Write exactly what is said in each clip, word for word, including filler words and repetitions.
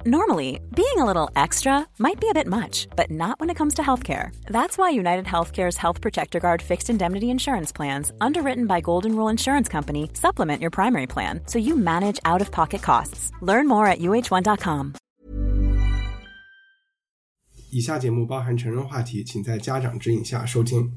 Normally, being a little extra might be a bit much, but not when it comes to healthcare. That's why United Healthcare's Health Protector Guard fixed indemnity insurance plans, underwritten by Golden Rule Insurance Company, supplement your primary plan so you manage out-of-pocket costs. Learn more at U H one dot com. 以下节目包含成人话题，请在家长指引下收听。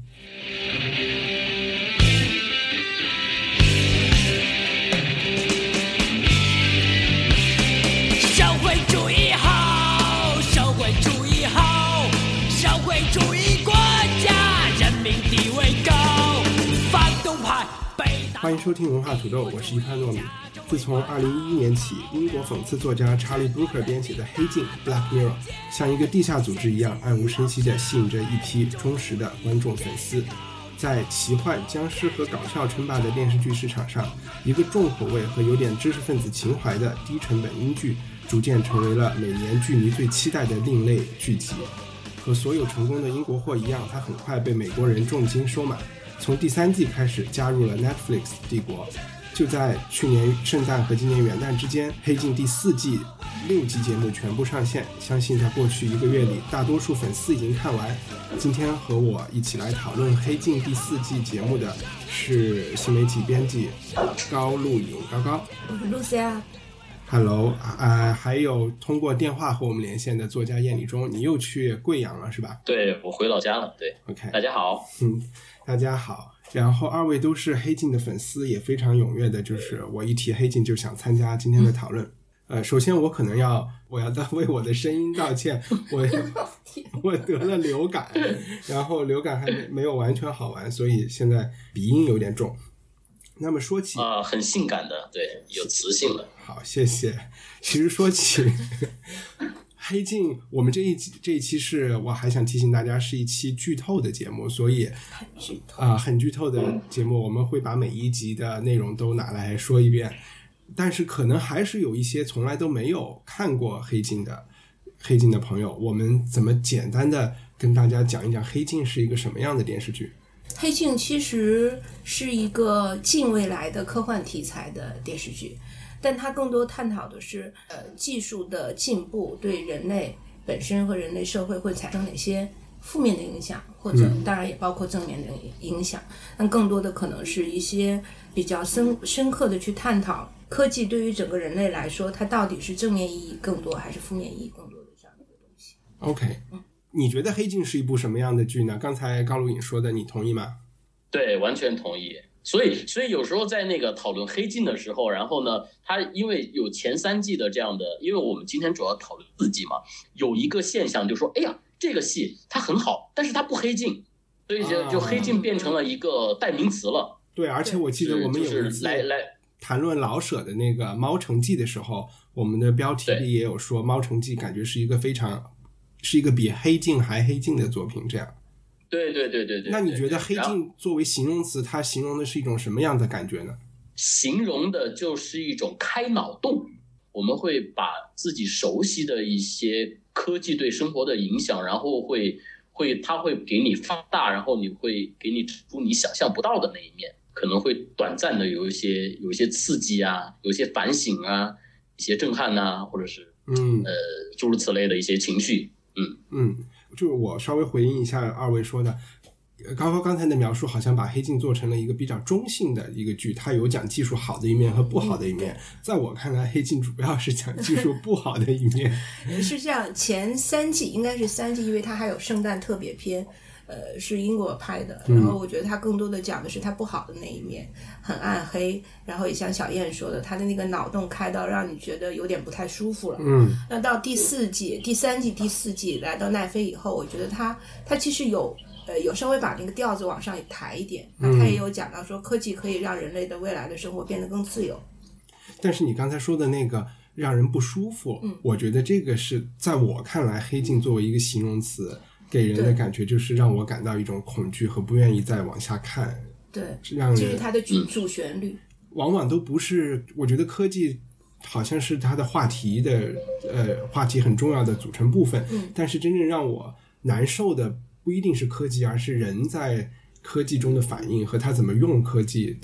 欢迎收听文化土豆，我是一潘糯米。自从二零一一年起，英国讽刺作家查理·布鲁克编写的《黑镜》 Black Mirror 像一个地下组织一样暗无声息地吸引着一批忠实的观众粉丝。在奇幻、僵尸和搞笑称霸的电视剧市场上，一个重口味和有点知识分子情怀的低成本英剧逐渐成为了每年剧迷最期待的另类剧集。和所有成功的英国货一样，它很快被美国人重金收买，从第三季开始加入了 Netflix 帝国。就在去年圣诞和今年元旦之间，黑镜第四季六集节目全部上线，相信在过去一个月里大多数粉丝已经看完。今天和我一起来讨论黑镜第四季节目的是新媒体编辑高露颖。高高， 我是露西亚。 Hello， 呃，还有通过电话和我们连线的作家燕礼中，你又去贵阳了是吧？ 对，我回老家了。对 ，OK， 大家好， 嗯，大家好。然后二位都是黑镜的粉丝，也非常踊跃的，就是我一提黑镜就想参加今天的讨论。呃，首先我可能要我要为我的声音道歉，我我得了流感，然后流感还没没有完全好完，所以现在鼻音有点重。那么说起啊、呃，很性感的，对，有磁性的。 好，谢谢。其实说起黑镜，我们这一这一期是我还想提醒大家是一期剧透的节目，所以很剧透啊、呃，很剧透的节目，我们会把每一集的内容都拿来说一遍。但是可能还是有一些从来都没有看过黑镜的黑镜的朋友，我们怎么简单的跟大家讲一讲黑镜是一个什么样的电视剧？ 黑镜其实是一个近未来的科幻题材的电视剧，但它更多探讨的是呃技术的进步对人类本身和人类社会会产生哪些负面的影响，或者当然也包括正面的影响，但更多的可能是一些比较深深刻的去探讨科技对于整个人类来说，它到底是正面意义更多还是负面意义更多的这样的一个东西。 OK， 嗯，你觉得黑镜是一部什么样的剧呢？刚才高露颖说的你同意吗？ 对，完全同意。所以所以有时候在那个讨论黑镜的时候，然后呢它因为有前三季的这样的，因为我们今天主要讨论四季嘛，有一个现象就说哎呀这个戏它很好，但是它不黑镜，所以就就黑镜变成了一个代名词了。 对，而且我记得我们有一次来来谈论老舍的那个猫城记的时候，我们的标题里也有说猫城记感觉是一个非常是一个比黑镜还黑镜的作品这样。 对对对对对。 那你觉得黑镜作为形容词，它形容的是一种什么样的感觉呢？ 形容的就是一种开脑洞，我们会把自己熟悉的一些科技对生活的影响，然后会会它会给你放大，然后你会给你指出你想象不到的那一面，可能会短暂的有一些有一些刺激啊，有一些反省啊，一些震撼啊，或者是嗯呃诸如此类的一些情绪。嗯嗯，就是我稍微回应一下二位说的，高高刚才的描述好像把黑镜做成了一个比较中性的一个剧，它有讲技术好的一面和不好的一面。在我看来，黑镜主要是讲技术不好的一面。 是这样，前三季应该是三季，因为它还有圣诞特别篇，呃，是英国拍的，然后我觉得它更多的讲的是它不好的那一面，很暗黑，然后也像小燕说的，它的那个脑洞开到让你觉得有点不太舒服了。 嗯， 那到第四季、第三季、第四季来到奈飞以后，我觉得它它其实有呃有稍微把那个调子往上抬一点，那它也有讲到说科技可以让人类的未来的生活变得更自由。 但是你刚才说的那个让人不舒服，嗯，我觉得这个是在我看来，黑镜作为一个形容词。给人的感觉就是让我感到一种恐惧和不愿意再往下看。 对， 让人这是它的主旋律。 往往都不是，我觉得科技好像是它的话题的呃话题很重要的组成部分， 嗯， 但是真正让我难受的不一定是科技，而是人在科技中的反应和他怎么用科技的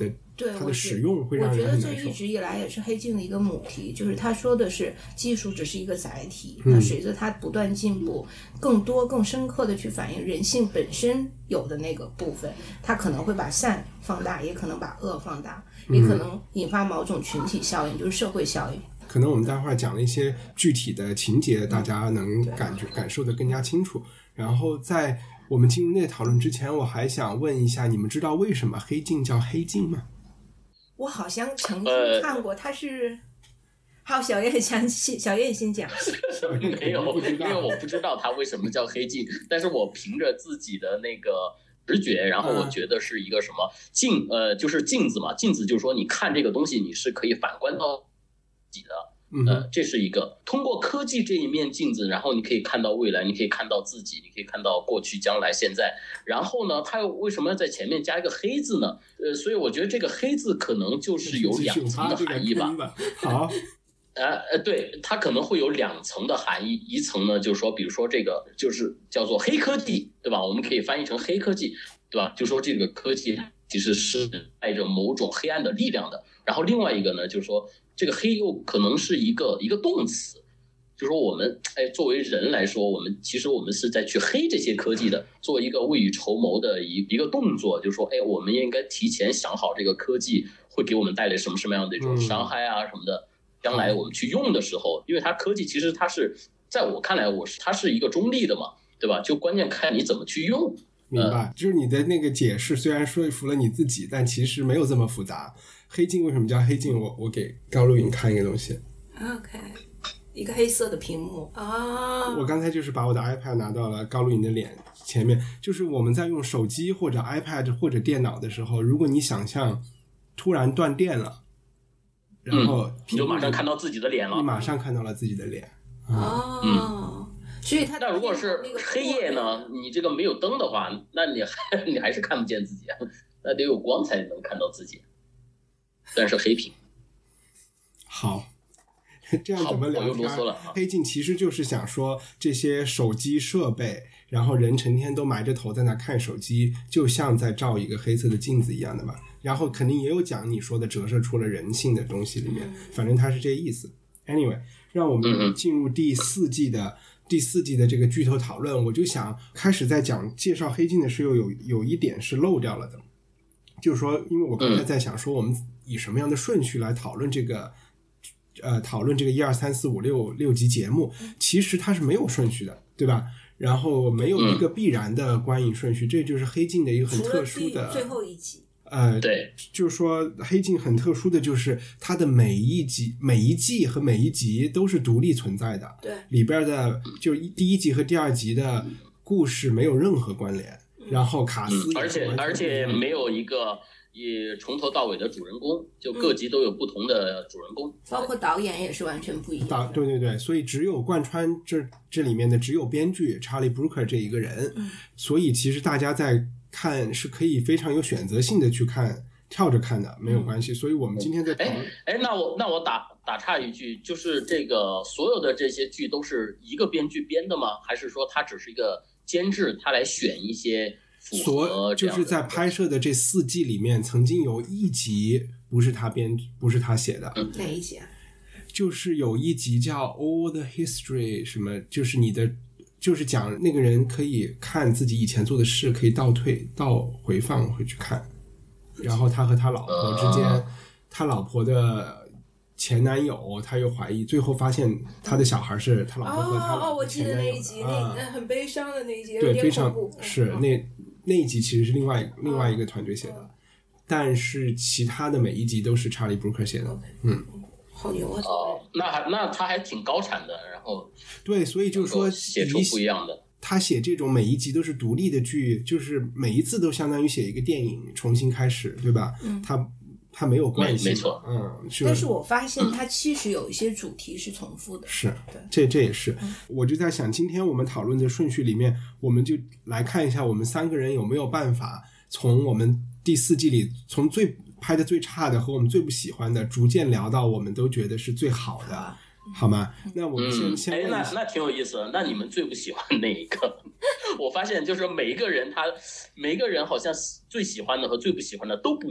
对它的使用会让人很难受。 我觉得这一直以来也是黑镜的一个母题，就是他说的是技术只是一个载体， 嗯、 那随着它不断进步，更多更深刻的去反映人性本身有的那个部分，它可能会把善放大，也可能把恶放大，也可能引发某种群体效应，就是社会效应。 可能我们待会儿讲了一些具体的情节，大家能感觉感受得更加清楚。然后在我们进入那个讨论之前，我还想问一下，你们知道为什么黑镜叫黑镜吗？ 我好像曾经看过，它是。好，小燕先小燕先讲。 没有，因为我不知道它为什么叫黑镜，但是我凭着自己的那个直觉，然后我觉得是一个什么镜，呃，就是镜子嘛，镜子就是说你看这个东西，你是可以反观到自己的。呃，这是一个通过科技这一面镜子，然后你可以看到未来，你可以看到自己，你可以看到过去、将来、现在。然后呢，它又为什么要在前面加一个黑字呢？呃，所以我觉得这个黑字可能就是有两层的含义吧。 好， 呃呃，对，它可能会有两层的含义。一层呢，就是说，比如说这个就是叫做黑科技，对吧？我们可以翻译成黑科技，对吧？就说这个科技其实是带着某种黑暗的力量的。然后另外一个呢，就是说。这个黑又可能是一个一个动词，就是说我们哎，作为人来说，我们其实我们是在去黑这些科技的，做一个未雨绸缪的一一个动作，就是说，哎，我们应该提前想好这个科技会给我们带来什么什么样的一种伤害啊什么的，将来我们去用的时候，因为它科技其实它是在我看来，我是它是一个中立的嘛，对吧？就关键看你怎么去用。 明白，就是你的那个解释虽然说服了你自己，但其实没有这么复杂。黑镜为什么叫黑镜？我我给高露颖看一个东西。 OK， 一个黑色的屏幕啊。 我刚才就是把我的 iPad 拿到了高露颖的脸前面，就是我们在用手机或者 iPad 或者电脑的时候，如果你想象突然断电了，然后、 嗯、你就马上看到自己的脸了， 你马上看到了自己的脸。 哦。嗯所以它那如果是黑夜呢？你这个没有灯的话，那你还你还是看不见自己啊，那得有光才能看到自己。但是黑屏。 好，这样怎么聊天？黑镜其实就是想说，这些手机设备，然后人成天都埋着头在那看手机，就像在照一个黑色的镜子一样的嘛。然后肯定也有讲你说的折射出了人性的东西里面，反正它是这意思。Anyway， 让我们进入第四季的。第四季的这个剧透讨论，我就想开始在讲介绍黑镜的时候有有一点是漏掉了的，就是说因为我刚才在想说我们以什么样的顺序来讨论这个呃讨论这个一二三四五六六集节目，其实它是没有顺序的，对吧？然后没有一个必然的观影顺序，这就是黑镜的一个很特殊的最后一集。 呃， 对， 就是说黑镜很特殊的就是它的每一集、每一季和每一集都是独立存在的， 对， 里边的就第一集和第二集的故事没有任何关联，嗯、然后卡斯、 嗯、而且而且没有一个也从头到尾的主人公，就各集都有不同的主人公，嗯、 包括导演也是完全不一样的。 对对对，所以只有贯穿这这里面的只有编剧查理·布鲁克这一个人， 嗯、 所以其实大家在。看是可以非常有选择性的去看，跳着看的没有关系。所以我们今天在讨论。 哎，那我那我打打岔一句，就是这个所有的这些剧都是一个编剧编的吗？还是说他只是一个监制，他来选一些符合这样的？ 就是在拍摄的这四季里面，曾经有一集不是他编，不是他写的。 嗯、哪一集啊？ 就是有一集叫 All the History 什么，就是你的。就是讲那个人可以看自己以前做的事，可以倒退、倒回放回去看，然后他和他老婆之间，他老婆的前男友，他又怀疑，最后发现他的小孩是他老婆和他老婆前男友的。哦，我记得那一集， 啊、那很悲伤的那一集， 对，非常是那那一集其实是另外另外一个团队写的，哦、但是其他的每一集都是查理·布鲁克写的， okay. 嗯。 好牛啊！ 哦，那还那他还挺高产的，然后对，所以就是说写出不一样的。 他写这种每一集都是独立的剧，就是每一次都相当于写一个电影重新开始，对吧？ 嗯， 他他没有关系， 没错， 嗯。是但是我发现他其实有一些主题是重复的， 是， 对， 这这也是。 嗯、 我就在想，今天我们讨论的顺序里面，我们就来看一下，我们三个人有没有办法从我们第四季里从最。拍的最差的和我们最不喜欢的逐渐聊到我们都觉得是最好的，好，好吗？那我们先、 嗯、 先问一下， 那那挺有意思的。那你们最不喜欢哪一个？我发现就是每一个人他每一个人好像最喜欢的和最不喜欢的都不一样。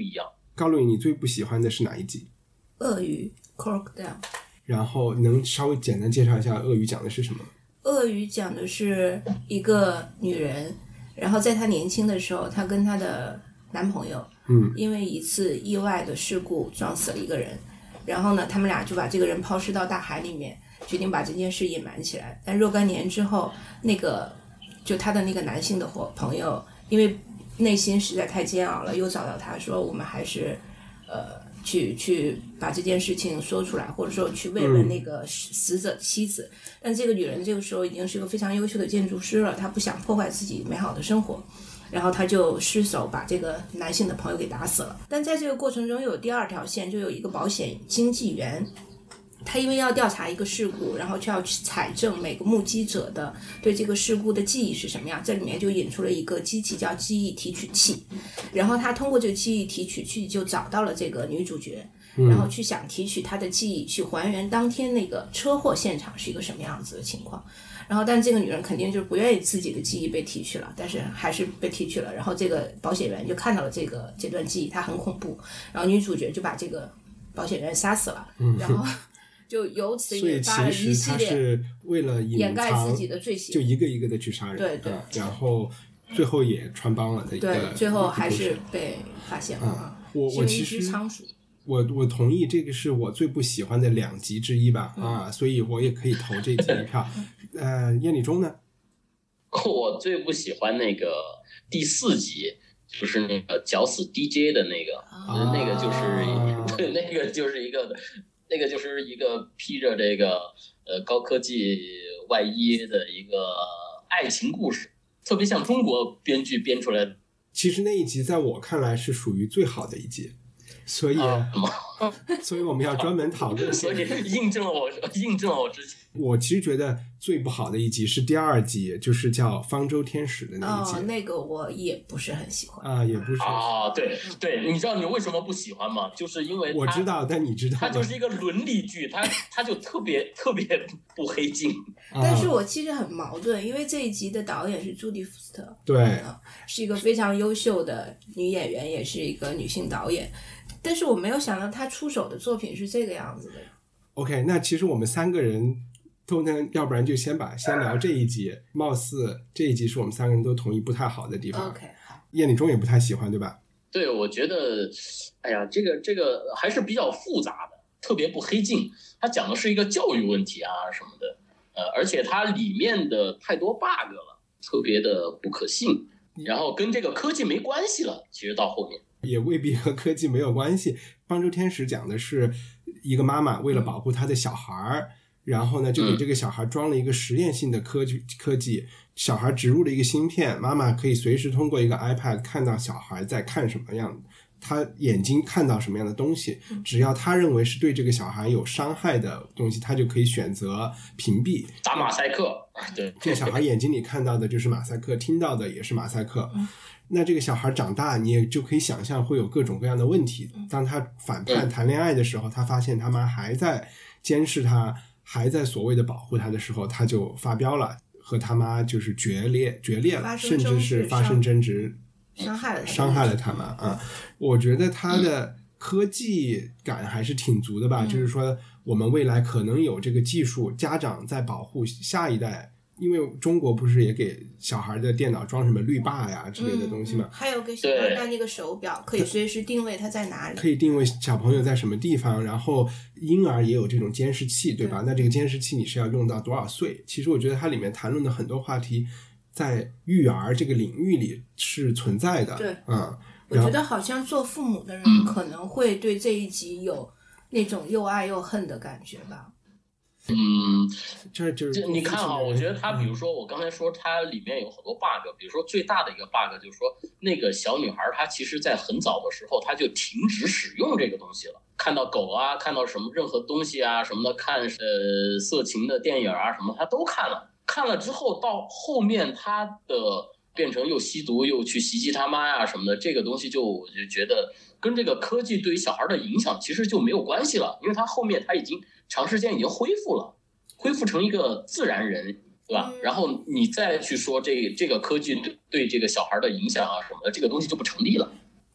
高露颖，你最不喜欢的是哪一集？ 鳄鱼 Crocodile。 然后能稍微简单介绍一下鳄鱼讲的是什么？ 鳄鱼讲的是一个女人，然后在她年轻的时候，她跟她的男朋友， 嗯， 因为一次意外的事故撞死了一个人，然后呢，他们俩就把这个人抛尸到大海里面，决定把这件事隐瞒起来。但若干年之后，那个就他的那个男性的伙朋友，因为内心实在太煎熬了，又找到他说，我们还是呃。去去把这件事情说出来，或者说去慰问那个死者妻子、嗯、但这个女人这个时候已经是一个非常优秀的建筑师了，她不想破坏自己美好的生活，然后她就失手把这个男性的朋友给打死了。但在这个过程中又有第二条线，就有一个保险经纪员，他因为要调查一个事故，然后却要去采证每个目击者的对这个事故的记忆是什么样，这里面就引出了一个机器叫记忆提取器，然后他通过这个记忆提取器就找到了这个女主角，然后去想提取她的记忆，去还原当天那个车祸现场是一个什么样子的情况。然后但这个女人肯定就是不愿意自己的记忆被提取了，但是还是被提取了，然后这个保险员就看到了这个这段记忆，它很恐怖，然后女主角就把这个保险员杀死了，然后就由此引发了一系列， 是为了掩盖自己的罪行， 就一个一个的去杀人， 对对、 嗯，然后最后也穿帮了的一个， 对，最后还是被发现了。 嗯、我我其实仓鼠， 我我同意，这个是我最不喜欢的两集之一吧，嗯、啊，所以我也可以投这集一票。呃，燕礼中呢？ 我最不喜欢那个第四集。就是那个绞死 D J 的那个，啊、那个就是、啊、对，那个就是一个，那个就是一个披着这个呃高科技外衣的一个爱情故事，特别像中国编剧编出来的。 其实那一集在我看来是属于最好的一集，所以，啊、所以我们要专门讨论。 所以印证了我，印证了我之前。 我其实觉得最不好的一集是第二集，就是叫方舟天使的那一集。 哦，那个我也不是很喜欢啊，也不是啊，对对，你知道你为什么不喜欢吗？就是因为我知道，但你知道吗？ 它就是一个伦理剧，它它就特别特别不黑镜。 但是我其实很矛盾，因为这一集的导演是朱迪福斯特， 对、 嗯，是一个非常优秀的女演员，也是一个女性导演，但是我没有想到她出手的作品是这个样子的。 OK， 那其实我们三个人。都能，要不然就先把先聊这一集，貌似这一集是我们三个人都同意不太好的地方。 OK， 好， 燕礼中也不太喜欢，对吧？ 对，我觉得，哎呀，这个这个还是比较复杂的，特别不黑镜。它讲的是一个教育问题啊什么的，呃，而且它里面的太多 bug 了，特别的不可信，然后跟这个科技没关系了。其实到后面也未必和科技没有关系。方舟天使讲的是一个妈妈为了保护她的小孩。然后呢，就给这个小孩装了一个实验性的科技，科技小孩植入了一个芯片，妈妈可以随时通过一个 iPad 看到小孩在看什么样，他眼睛看到什么样的东西，只要他认为是对这个小孩有伤害的东西，他就可以选择屏蔽。 打马赛克，对， 这小孩眼睛里看到的就是马赛克，听到的也是马赛克。那这个小孩长大，你也就可以想象会有各种各样的问题。当他反叛谈恋爱的时候，他发现他妈还在监视他，还在所谓的保护他的时候，他就发飙了，和他妈就是决裂决裂了，甚至是发生争执， 伤害了伤害了他妈啊！我觉得他的科技感还是挺足的吧， 嗯、 就是说我们未来可能有这个技术，家长在保护下一代。因为中国不是也给小孩的电脑装什么滤霸呀之类的东西吗？ 嗯嗯、还有给小孩戴那个手表，可以随时定位他在哪里， 可以定位小朋友在什么地方。然后婴儿也有这种监视器，对吧？对，那这个监视器你是要用到多少岁？其实我觉得它里面谈论的很多话题，在育儿这个领域里是存在的。 对， 嗯， 我觉得好像做父母的人可能会对这一集有那种又爱又恨的感觉吧。 嗯， 这就是你看啊，我觉得他，比如说我刚才说它里面有很多 bug， 比如说最大的一个 bug 就是说，那个小女孩她其实在很早的时候她就停止使用这个东西了。看到狗啊，看到什么任何东西啊什么的，看呃色情的电影啊什么，她都看了。看了之后到后面她的变成又吸毒又去袭击他妈呀、啊、什么的，这个东西就我就觉得跟这个科技对于小孩的影响其实就没有关系了，因为他后面他已经长时间已经恢复了，恢复成一个自然人，对吧？然后你再去说这这个科技对对这个小孩的影响啊什么的，这个东西就不成立了。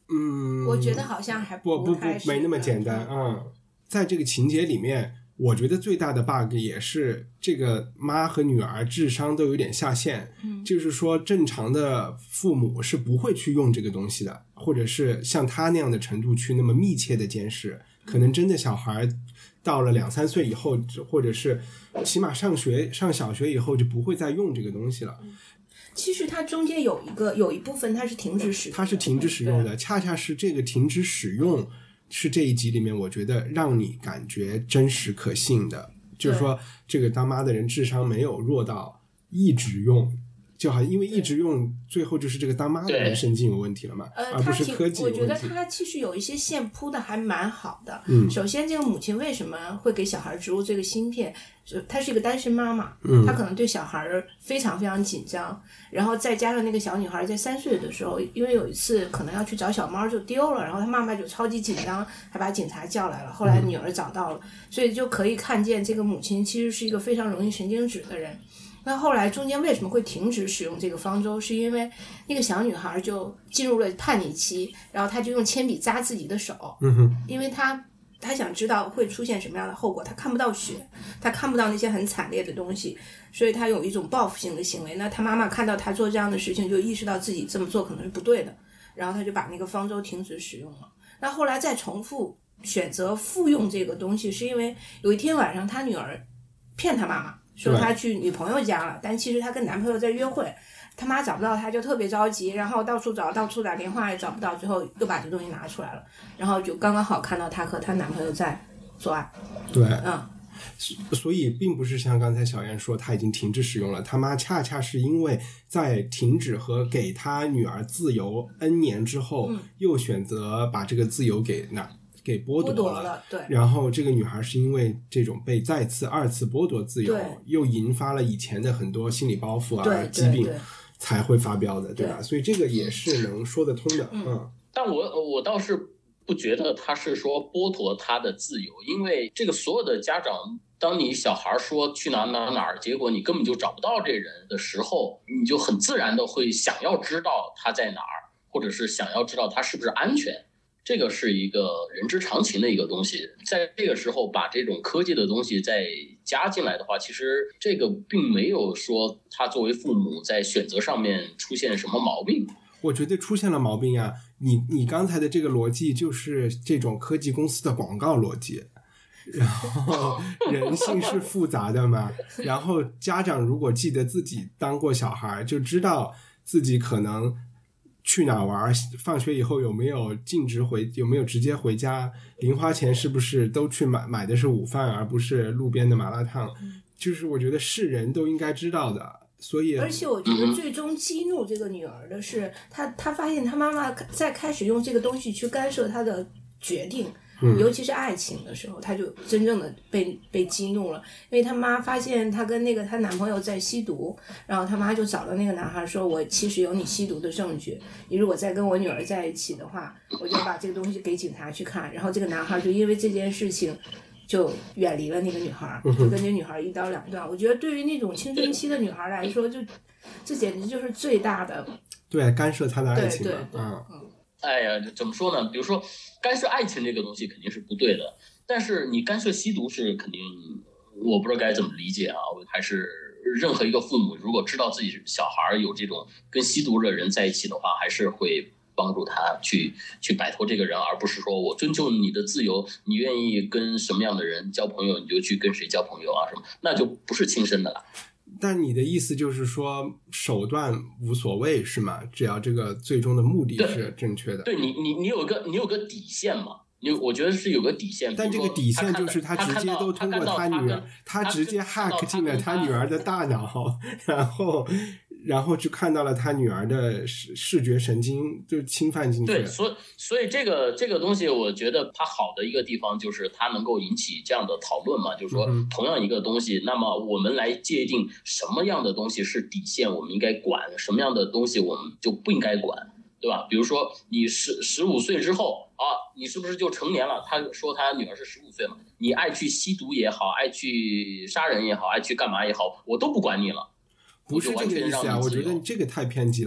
嗯， 我觉得好像还不不不太是没那么简单。嗯，在这个情节里面，我觉得最大的 bug 也是这个妈和女儿智商都有点下限。嗯，就是说正常的父母是不会去用这个东西的，或者是像他那样的程度去那么密切的监视。可能真的小孩到了两三岁以后，或者是起码上学上小学以后就不会再用这个东西了。 其实它中间有一个有一部分它是停止使用的， 它是停止使用的，恰恰是这个停止使用是这一集里面我觉得让你感觉真实可信的，就是说这个当妈的人智商没有弱到一直用，就好像因为一直用最后就是这个当妈的人神经有问题了嘛， 呃， 而不是科技有问题。 我觉得他其实有一些线铺的还蛮好的。 嗯， 首先这个母亲为什么会给小孩植入这个芯片，她是一个单身妈妈， 嗯， 她可能对小孩非常非常紧张，然后再加上那个小女孩在三岁的时候，因为有一次可能要去找小猫就丢了，然后她妈妈就超级紧张，还把警察叫来了，后来女儿找到了，嗯，所以就可以看见这个母亲其实是一个非常容易神经质的人。那后来中间为什么会停止使用这个方舟，是因为那个小女孩就进入了叛逆期，然后她就用铅笔扎自己的手， 嗯哼， 因为她她想知道会出现什么样的后果，她看不到血，她看不到那些很惨烈的东西，所以她有一种报复性的行为。那她妈妈看到她做这样的事情，就意识到自己这么做可能是不对的，然后她就把那个方舟停止使用了。那后来再重复选择复用这个东西，是因为有一天晚上她女儿骗她妈妈说她去女朋友家了，但其实她跟男朋友在约会，他妈找不到她就特别着急，然后到处找到处打电话也找不到，最后又把这东西拿出来了，然后就刚刚好看到她和她男朋友在做爱。 对， 嗯， 所以并不是像刚才小燕说她已经停止使用了，他妈恰恰是因为在停止和给她女儿自由 N 年之后，嗯，又选择把这个自由给那给剥夺了， 剥夺了，对。 然后这个女孩是因为这种被再次二次剥夺自由，又引发了以前的很多心理包袱啊、疾病，才会发飙的，对吧？对，所以这个也是能说得通的。嗯，嗯， 但我我倒是不觉得他是说剥夺他的自由，因为这个所有的家长，当你小孩说去哪哪哪儿，结果你根本就找不到这人的时候，你就很自然的会想要知道他在哪儿，或者是想要知道他是不是安全。这个是一个人之常情的一个东西，在这个时候把这种科技的东西再加进来的话，其实这个并没有说他作为父母在选择上面出现什么毛病。 我觉得出现了毛病呀，你你刚才的这个逻辑就是这种科技公司的广告逻辑，然后人性是复杂的嘛，然后家长如果记得自己当过小孩，就知道自己可能去哪玩，放学以后有没有径直回，有没有直接回家，零花钱是不是都去买买的是午饭而不是路边的麻辣烫，嗯，就是我觉得是人都应该知道的。所以而且我觉得最终激怒这个女儿的是她她发现她妈妈在开始用这个东西去干涉她的决定，嗯，尤其是爱情的时候，她就真正的被被激怒了。因为她妈发现她跟那个她男朋友在吸毒，然后她妈就找了那个男孩说，我其实有你吸毒的证据，你如果再跟我女儿在一起的话，我就把这个东西给警察去看。然后这个男孩就因为这件事情就远离了那个女孩，就跟这女孩一刀两断。我觉得对于那种青春期的女孩来说，就这简直就是最大的对干涉她的爱情。 对对对， 嗯， 哎呀，怎么说呢？比如说干涉爱情这个东西肯定是不对的，但是你干涉吸毒是肯定，我不知道该怎么理解啊。还是任何一个父母如果知道自己小孩有这种跟吸毒的人在一起的话，还是会帮助他去去摆脱这个人，而不是说我尊重你的自由，你愿意跟什么样的人交朋友你就去跟谁交朋友啊什么，那就不是亲生的了。 但你的意思就是说手段无所谓是吗？只要这个最终的目的是正确的。 对，对你你你有个你有个底线嘛？你我觉得是有个底线。 但这个底线就是他直接都通过他女儿，他直接 hack 进了他女儿的大脑，然后然后就看到了他女儿的视视觉神经就侵犯进去。 对，所以所以这个这个东西，我觉得它好的一个地方就是它能够引起这样的讨论嘛，就是说同样一个东西，嗯，那么我们来界定什么样的东西是底线，我们应该管，什么样的东西我们就不应该管，对吧？比如说你十十五岁之后啊，你是不是就成年了？他说他女儿是十五岁嘛，你爱去吸毒也好，爱去杀人也好，爱去干嘛也好，我都不管你了。 不是这个意思啊，我觉得这个太偏激了。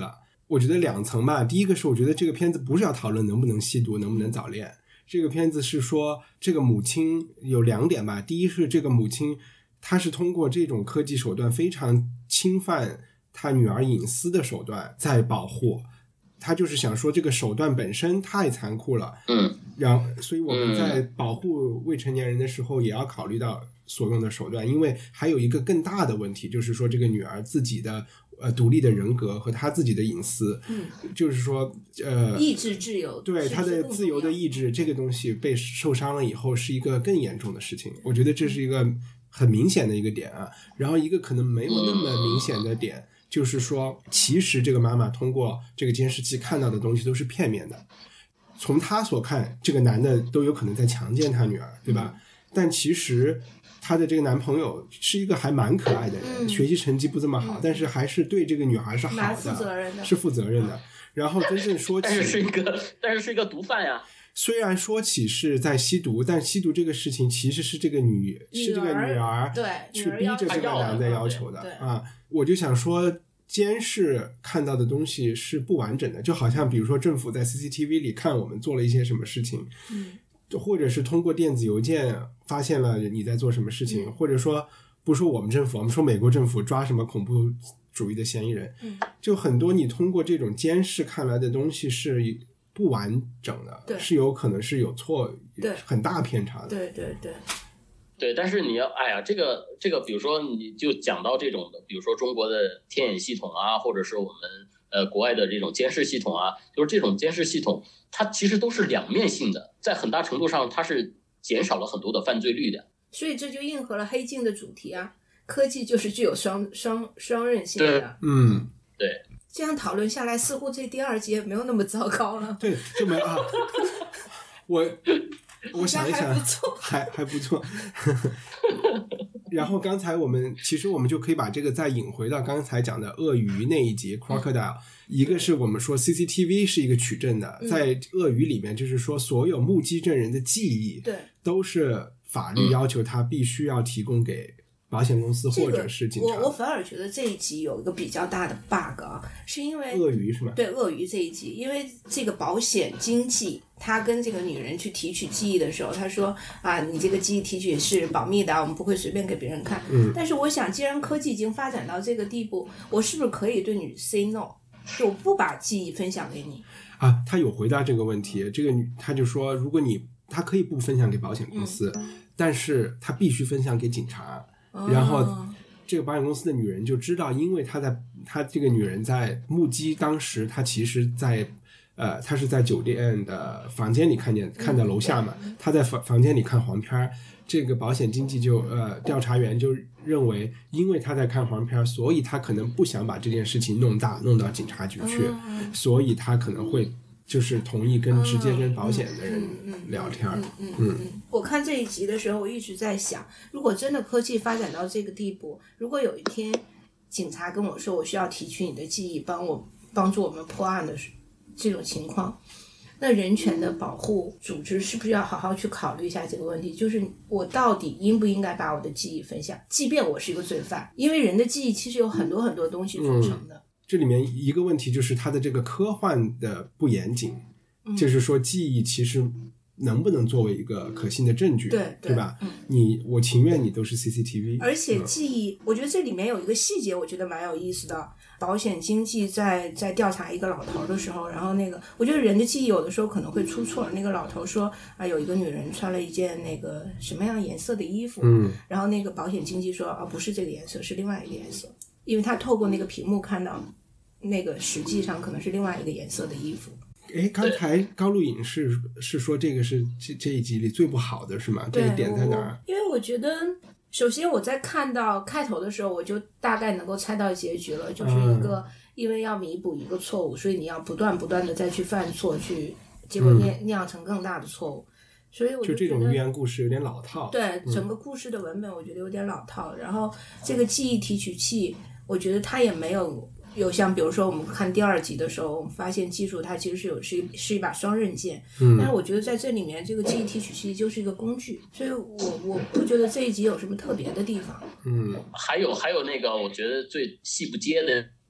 我觉得两层吧。第一个是我觉得这个片子不是要讨论能不能吸毒能不能早恋，这个片子是说这个母亲有两点吧。第一是这个母亲她是通过这种科技手段非常侵犯她女儿隐私的手段在保护，她就是想说这个手段本身太残酷了， 嗯， 然后所以我们在保护未成年人的时候也要考虑到所用的手段，因为还有一个更大的问题，就是说这个女儿自己的呃独立的人格和她自己的隐私， 嗯， 就是说呃意志自由， 对她的自由的意志这个东西被受伤了以后是一个更严重的事情，我觉得这是一个很明显的一个点啊。然后一个可能没有那么明显的点，就是说其实这个妈妈通过这个监视器看到的东西都是片面的，从她所看这个男的都有可能在强奸她女儿，对吧？但其实她的这个男朋友是一个还蛮可爱的人， 嗯、 学习成绩不这么好、嗯、但是还是对这个女孩是好的， 负责任的， 是负责任的、嗯、然后真正说起但是是一个但是是一个毒贩呀。 虽然说起是在吸毒，但吸毒这个事情其实是这个女是这个女儿对去逼着这个男的要求的啊。我就想说监视看到的东西是不完整的，就好像比如说政府在 C C T V 里看我们做了一些什么事情、嗯、或者是通过电子邮件发现了你在做什么事情、嗯、或者说不说我们政府，我们说美国政府抓什么恐怖主义的嫌疑人、嗯、就很多你通过这种监视看来的东西是不完整的，是有可能是有错，对，很大偏差的。 对对对对，但是你要，哎呀，这个这个，比如说你就讲到这种的，比如说中国的天眼系统啊，或者是我们呃国外的这种监视系统啊，就是这种监视系统，它其实都是两面性的，在很大程度上它是减少了很多的犯罪率的。 所以这就应和了黑镜的主题啊，科技就是具有双双双刃性的。 嗯， 对。 这样讨论下来，似乎这第二集也没有那么糟糕了。 对，就没啊。我我想一想， 还不错， 还还不错。然后刚才我们其实我们就可以把这个再引回到刚才讲的鳄鱼那一集 Crocodile、嗯、一个是我们说 C C T V 是一个取证的、嗯、在鳄鱼里面就是说所有目击证人的记忆对都是法律要求他必须要提供给保险公司或者是警察、 这个、我, 我反而觉得这一集有一个比较大的 bug 啊，是因为鳄鱼是吗？ 对，鳄鱼这一集，因为这个保险经纪他跟这个女人去提取记忆的时候，他说啊，你这个记忆提取是保密的，我们不会随便给别人看。嗯，但是我想，既然科技已经发展到这个地步，我是不是可以对你 say no， 就我不把记忆分享给你啊？他有回答这个问题，这个他就说，如果你他可以不分享给保险公司，嗯、但是他必须分享给警察。然后这个保险公司的女人就知道，因为她在她这个女人在目击当时她其实在呃她是在酒店的房间里看见看到楼下嘛，她在房房间里看黄片，这个保险经纪就呃调查员就认为，因为她在看黄片，所以她可能不想把这件事情弄大弄到警察局去，所以她可能会就是同意跟直接跟保险的人聊天。 嗯嗯 嗯, 嗯我看这一集的时候，我一直在想，如果真的科技发展到这个地步，如果有一天警察跟我说我需要提取你的记忆，帮我帮助我们破案的这种情况，那人权的保护组织是不是要好好去考虑一下这个问题？就是我到底应不应该把我的记忆分享，即便我是一个罪犯，因为人的记忆其实有很多很多东西组成的。嗯， 这里面一个问题就是它的这个科幻的不严谨、嗯、就是说记忆其实能不能作为一个可信的证据， 对 对, 对吧、 嗯、 你我情愿你都是 C C T V。 而且记忆、嗯、我觉得这里面有一个细节我觉得蛮有意思的，保险经纪在在调查一个老头的时候，然后那个我觉得人的记忆有的时候可能会出错，那个老头说啊，有一个女人穿了一件那个什么样颜色的衣服，嗯，然后那个保险经纪说啊，不是这个颜色，是另外一个颜色，因为他透过那个屏幕看到那个实际上可能是另外一个颜色的衣服。 诶，刚才高录影是是说这个是这这一集里最不好的是吗？这个点在哪儿？ 因为我觉得首先我在看到开头的时候我就大概能够猜到结局了，就是一个、嗯、因为要弥补一个错误，所以你要不断不断的再去犯错，去结果酿酿成更大的错误，所以我就觉得就这种寓言故事有点老套。 对，整个故事的文本我觉得有点老套、嗯、然后这个记忆提取器我觉得它也没有有像比如说我们看第二集的时候，我们发现技术它其实是有是一是一把双刃剑，嗯，但是我觉得在这里面这个记忆提取器就是一个工具，所以我我不觉得这一集有什么特别的地方。 嗯， 还有还有那个我觉得最戏不接的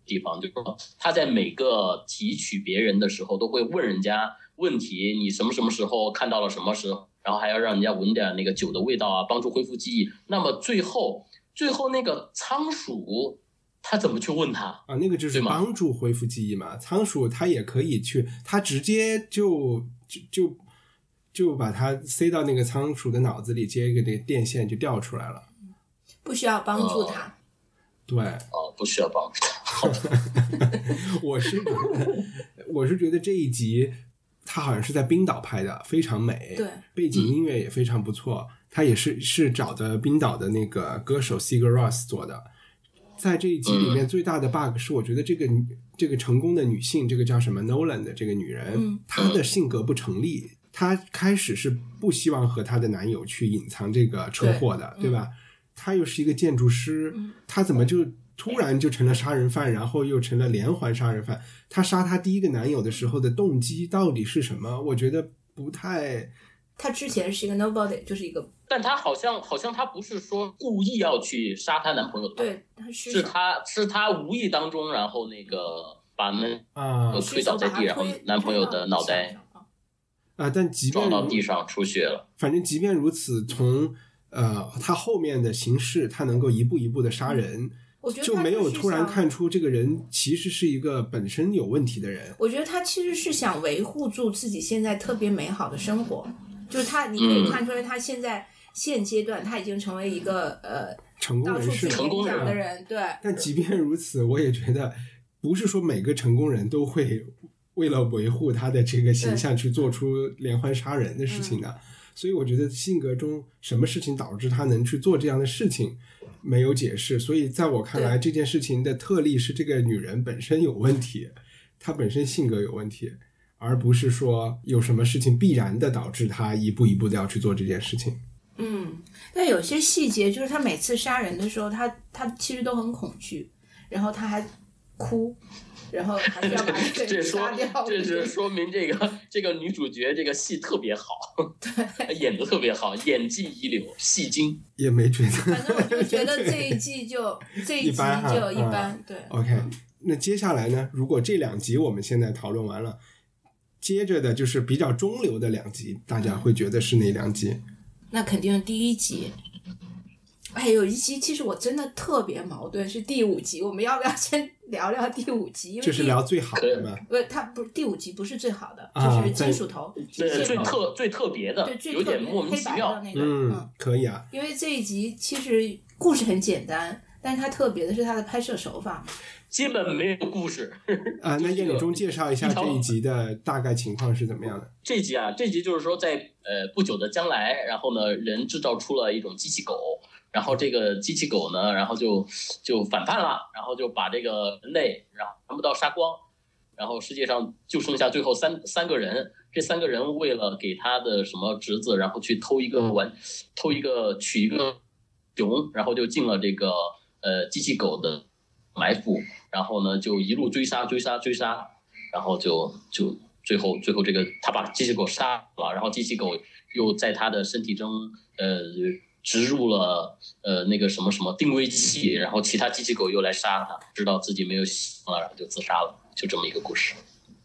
地方，就是说他在每个提取别人的时候都会问人家问题，你什么什么时候看到了什么时候，然后还要让人家闻点那个酒的味道啊，帮助恢复记忆。那么最后最后那个仓鼠他怎么去问他啊？那个就是帮助恢复记忆嘛。仓鼠他也可以去，他直接就就就就把它塞到那个仓鼠的脑子里，接一个这个电线就掉出来了， 不需要帮助他。 哦、 对， 哦，不需要帮助他。 我是觉得，我是觉得这一集他好像是在冰岛拍的，非常美， 对， 背景音乐也非常不错。他也是是找的冰岛的那个歌手 Sigur Rós 做的。在这一集里面最大的 bug 是我觉得这个这个成功的女性，这个叫什么 Nolan 的这个女人、嗯、她的性格不成立。她开始是不希望和她的男友去隐藏这个车祸的， 对, 对吧、嗯、她又是一个建筑师、嗯、她怎么就突然就成了杀人犯，然后又成了连环杀人犯？她杀她第一个男友的时候的动机到底是什么？我觉得不太。 她之前是一个 nobody， 就是一个， 但她好像好像她不是说故意要去杀她男朋友的， 对，她是是她是她无意当中，然后那个把那啊推倒在地，然后男朋友的脑袋啊，但即便撞到地上出血了。 反正即便如此，从呃她后面的行事，她能够一步一步的杀人。嗯， 我觉得就没有突然看出这个人其实是一个本身有问题的人。 我觉得他其实是想维护住自己现在特别美好的生活，就是他，你可以看出来，他现在现阶段他已经成为一个呃成功人士、 成功人的人，对。 但即便如此，我也觉得不是说每个成功人都会为了维护他的这个形象去做出连环杀人的事情的。嗯，所以我觉得性格中什么事情导致他能去做这样的事情没有解释，所以在我看来这件事情的特例是这个女人本身有问题，她本身性格有问题，而不是说有什么事情必然的导致她一步一步的要去做这件事情。 嗯，但有些细节就是她每次杀人的时候，她她其实都很恐惧，然后她还哭，然后还是要把这个人杀掉。 这是说明这个这个女主角这个戏特别好，对，演得特别好，演技一流，戏精。 也没觉得， 反正我就觉得这一季就这一集就一般，嗯，对。 OK， 那接下来呢？如果这两集我们现在讨论完了，接着的就是比较中流的两集，大家会觉得是哪两集？ 那肯定第一集。哎，有一集其实我真的特别矛盾，是第五集。我们要不要先聊聊第五集？因为就是聊最好的嘛。 不，它不是第五集，不是最好的，啊，就是金属头， 对，最特最特别的， 对，最有点莫名其妙的那个。 嗯，嗯可以啊。 因为这一集其实故事很简单，但是它特别的是它的拍摄手法， 基本没有故事啊。那叶柳忠介绍一下这一集的大概情况是怎么样的？ 这一集啊，这一集就是说在呃不久的将来，然后呢，人制造出了一种机器狗。然后这个机器狗呢，然后就就反叛了，然后就把这个人类然后全部都杀光，然后世界上就剩下最后三三个人，这三个人为了给他的什么侄子，然后去偷一个玩，偷一个取一个熊，然后就进了这个呃机器狗的埋伏，然后呢就一路追杀追杀追杀，然后就就最后最后这个他把机器狗杀了，然后机器狗又在他的身体中呃。植入了呃那个什么什么定位器，然后其他机器狗又来杀他，知道自己没有希望了，然后就自杀了，就这么一个故事。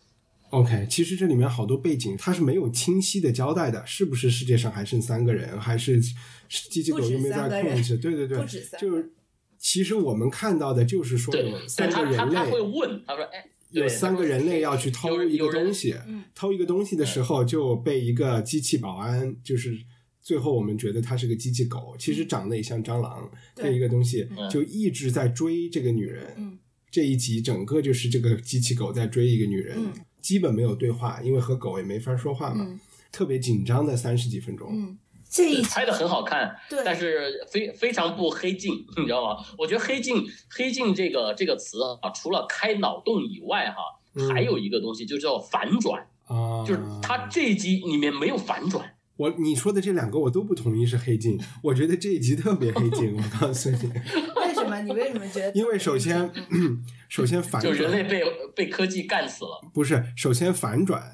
OK， 其实这里面好多背景它是没有清晰的交代的，是不是世界上还剩三个人，还是机器狗又没在控制？对对对，就是其实我们看到的就是说有三个人类， 他他会问，他说哎。 有三个人类要去偷一个东西，偷一个东西的时候就被一个机器保安，就是最后我们觉得它是个机器狗，其实长得也像蟑螂这一个东西，就一直在追这个女人。嗯，这一集整个就是这个机器狗在追一个女人，嗯，基本没有对话，因为和狗也没法说话嘛，嗯，特别紧张的三十几分钟。 嗯，这一集拍得很好看， 对， 但是非非常不黑镜，你知道吗？我觉得黑镜黑镜这个这个词啊，除了开脑洞以外哈，嗯，还有一个东西就叫反转啊，就是它这一集里面没有反转。 我你说的这两个我都不同意是黑镜，我觉得这一集特别黑镜。我告诉你， 为什么？你为什么觉得？ 因为首先，首先反转， 就人类被被科技干死了。 不是，首先反转，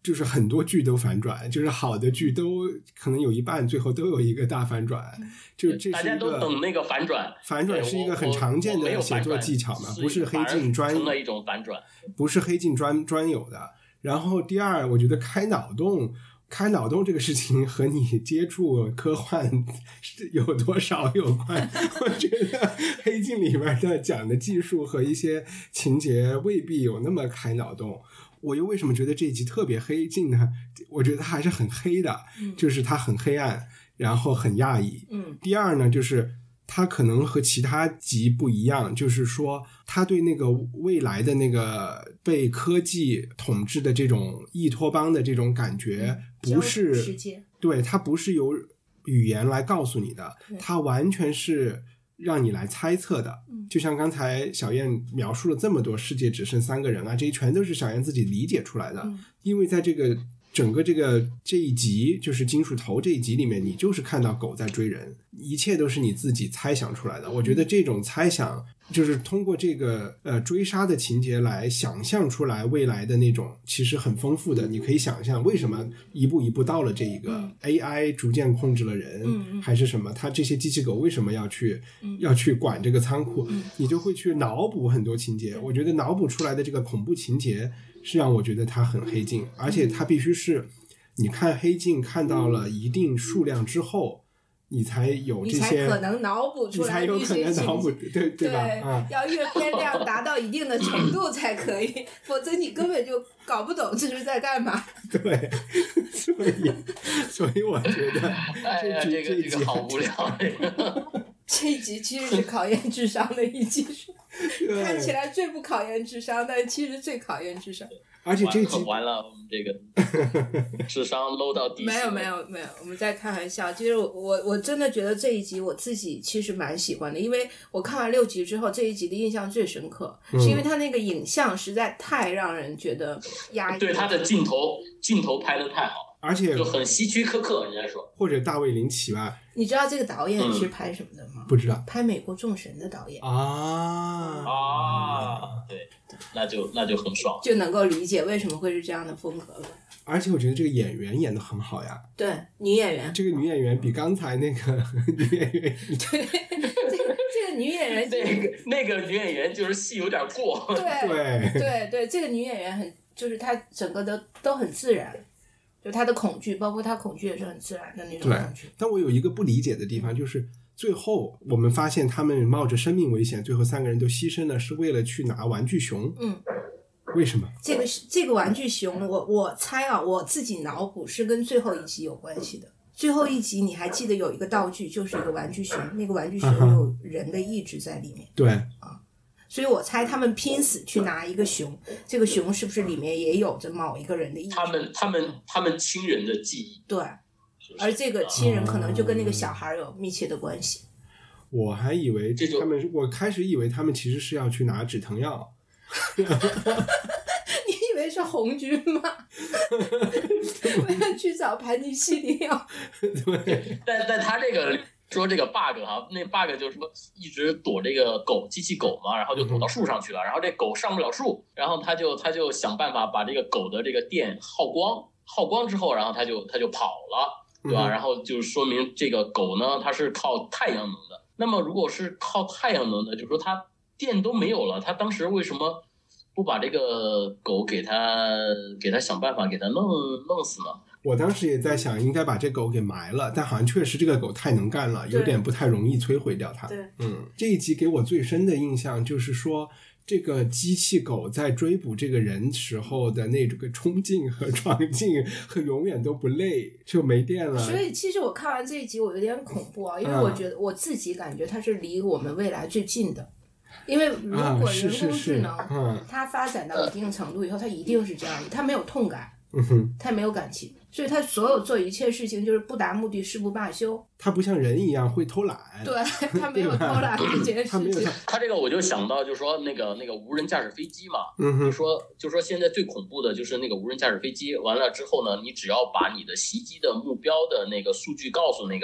就是很多剧都反转，就是好的剧都可能有一半最后都有一个大反转，就这是一个大家都等那个反转。 反转是一个很常见的写作技巧嘛，不是黑镜专成了一种反转， 不是黑镜专专有的。然后第二，我觉得开脑洞。开脑洞这个事情和你接触科幻有多少有关？我觉得黑镜里面的讲的技术和一些情节未必有那么开脑洞。我又为什么觉得这一集特别黑镜呢？我觉得它还是很黑的， 嗯、 就是它很黑暗，然后很压抑。 嗯。 第二呢，就是它可能和其他集不一样，就是说它对那个未来的那个被科技统治的这种异托邦的这种感觉，不是世界， 对，它不是由语言来告诉你的，它完全是让你来猜测的。就像刚才小燕描述了这么多世界只剩三个人啊，这些全都是小燕自己理解出来的。因为在这个整个这个这一集，就是金属头这一集里面，你就是看到狗在追人，一切都是你自己猜想出来的。我觉得这种猜想就是通过这个呃追杀的情节来想象出来未来的那种其实很丰富的，你可以想象为什么一步一步到了这一个 A I 逐渐控制了人， 嗯、 还是什么，它这些机器狗为什么要去、嗯、要去管这个仓库、嗯、你就会去脑补很多情节。我觉得脑补出来的这个恐怖情节是让我觉得它很黑镜，而且它必须是你看黑镜看到了一定数量之后你才有这些， 你才可能脑补出来这些情节， 你才有可能脑补，对对吧？ 对、 嗯， 要阅片量达到一定的程度才可以，否则你根本就搞不懂这是在干嘛。 对，所以所以我觉得哎呀，这个这个好无聊。这个这一集其实是考验智商的一集，看起来最不考验智商，但其实最考验智商。 而且这集完了，我们这个智商 low 到底。 没有没有没有，我们在开玩笑。其实我我我真的觉得这一集我自己其实蛮喜欢的，因为我看完六集之后，这一集的印象最深刻， 嗯、 是因为它那个影像实在太让人觉得压抑。 对，它的镜头镜头拍得太好。 而且就很希区柯克，人家说， 或者大卫林奇吧。 你知道这个导演是拍什么的吗？ 嗯、不知道， 拍《美国众神》的导演啊啊，对，那就那就很爽， 就能够理解为什么会是这样的风格了。 而且我觉得这个演员演得很好呀。 对，女演员， 这个女演员比刚才那个女演员， 对，这个这个女演员， 那个那个女演员就是戏有点过， 对对对对，这个女演员很，就是她整个的都很自然。就他的恐惧，包括他恐惧也是很自然的那种恐惧。 对，但我有一个不理解的地方，就是最后我们发现他们冒着生命危险，最后三个人都牺牲了，是为了去拿玩具熊。 嗯， 为什么？ 这个这个玩具熊，我我猜啊，我自己脑补是跟最后一集有关系的。最后一集你还记得有一个道具，就是一个玩具熊，那个玩具熊有人的意志在里面。 对啊。所以我猜他们拼死去拿一个熊，这个熊是不是里面也有着某一个人的意志？ 他们他们他们亲人的记忆。 对，而这个亲人可能就跟那个小孩有密切的关系。 我还以为他们，我开始以为他们其实是要去拿止疼药。 你以为是红军吗？我要去找盘尼西林药。 对， 但但他这个。说这个 bug 哈，那 bug 就是说一直躲这个狗机器狗嘛，然后就躲到树上去了，然后这狗上不了树，然后他就他就想办法把这个狗的这个电耗光，耗光之后，然后他就他就跑了，对吧？嗯、然后就说明这个狗呢，它是靠太阳能的。那么如果是靠太阳能的，就是说它电都没有了，他当时为什么不把这个狗给它给它想办法给它弄弄死呢？ 我当时也在想应该把这狗给埋了，但好像确实这个狗太能干了，有点不太容易摧毁掉它。 对， 嗯，这一集给我最深的印象就是说这个机器狗在追捕这个人时候的那个冲劲和闯劲和永远都不累，就没电了。 所以其实我看完这一集我有点恐怖啊，因为我觉得我自己感觉它是离我们未来最近的。因为如果人工智能、 啊嗯、 它发展到一定程度以后，它一定是这样的，它没有痛感， 嗯哼， 它没有感情，所以它所有做一切事情就是不达目的誓不罢休。 它不像人一样会偷懒， 对，它没有偷懒这件事情。 它这个我就想到，就是说那个那个无人驾驶飞机嘛， 嗯哼， 就说就说现在最恐怖的就是那个无人驾驶飞机，完了之后呢，你只要把你的袭击的目标的那个数据告诉那个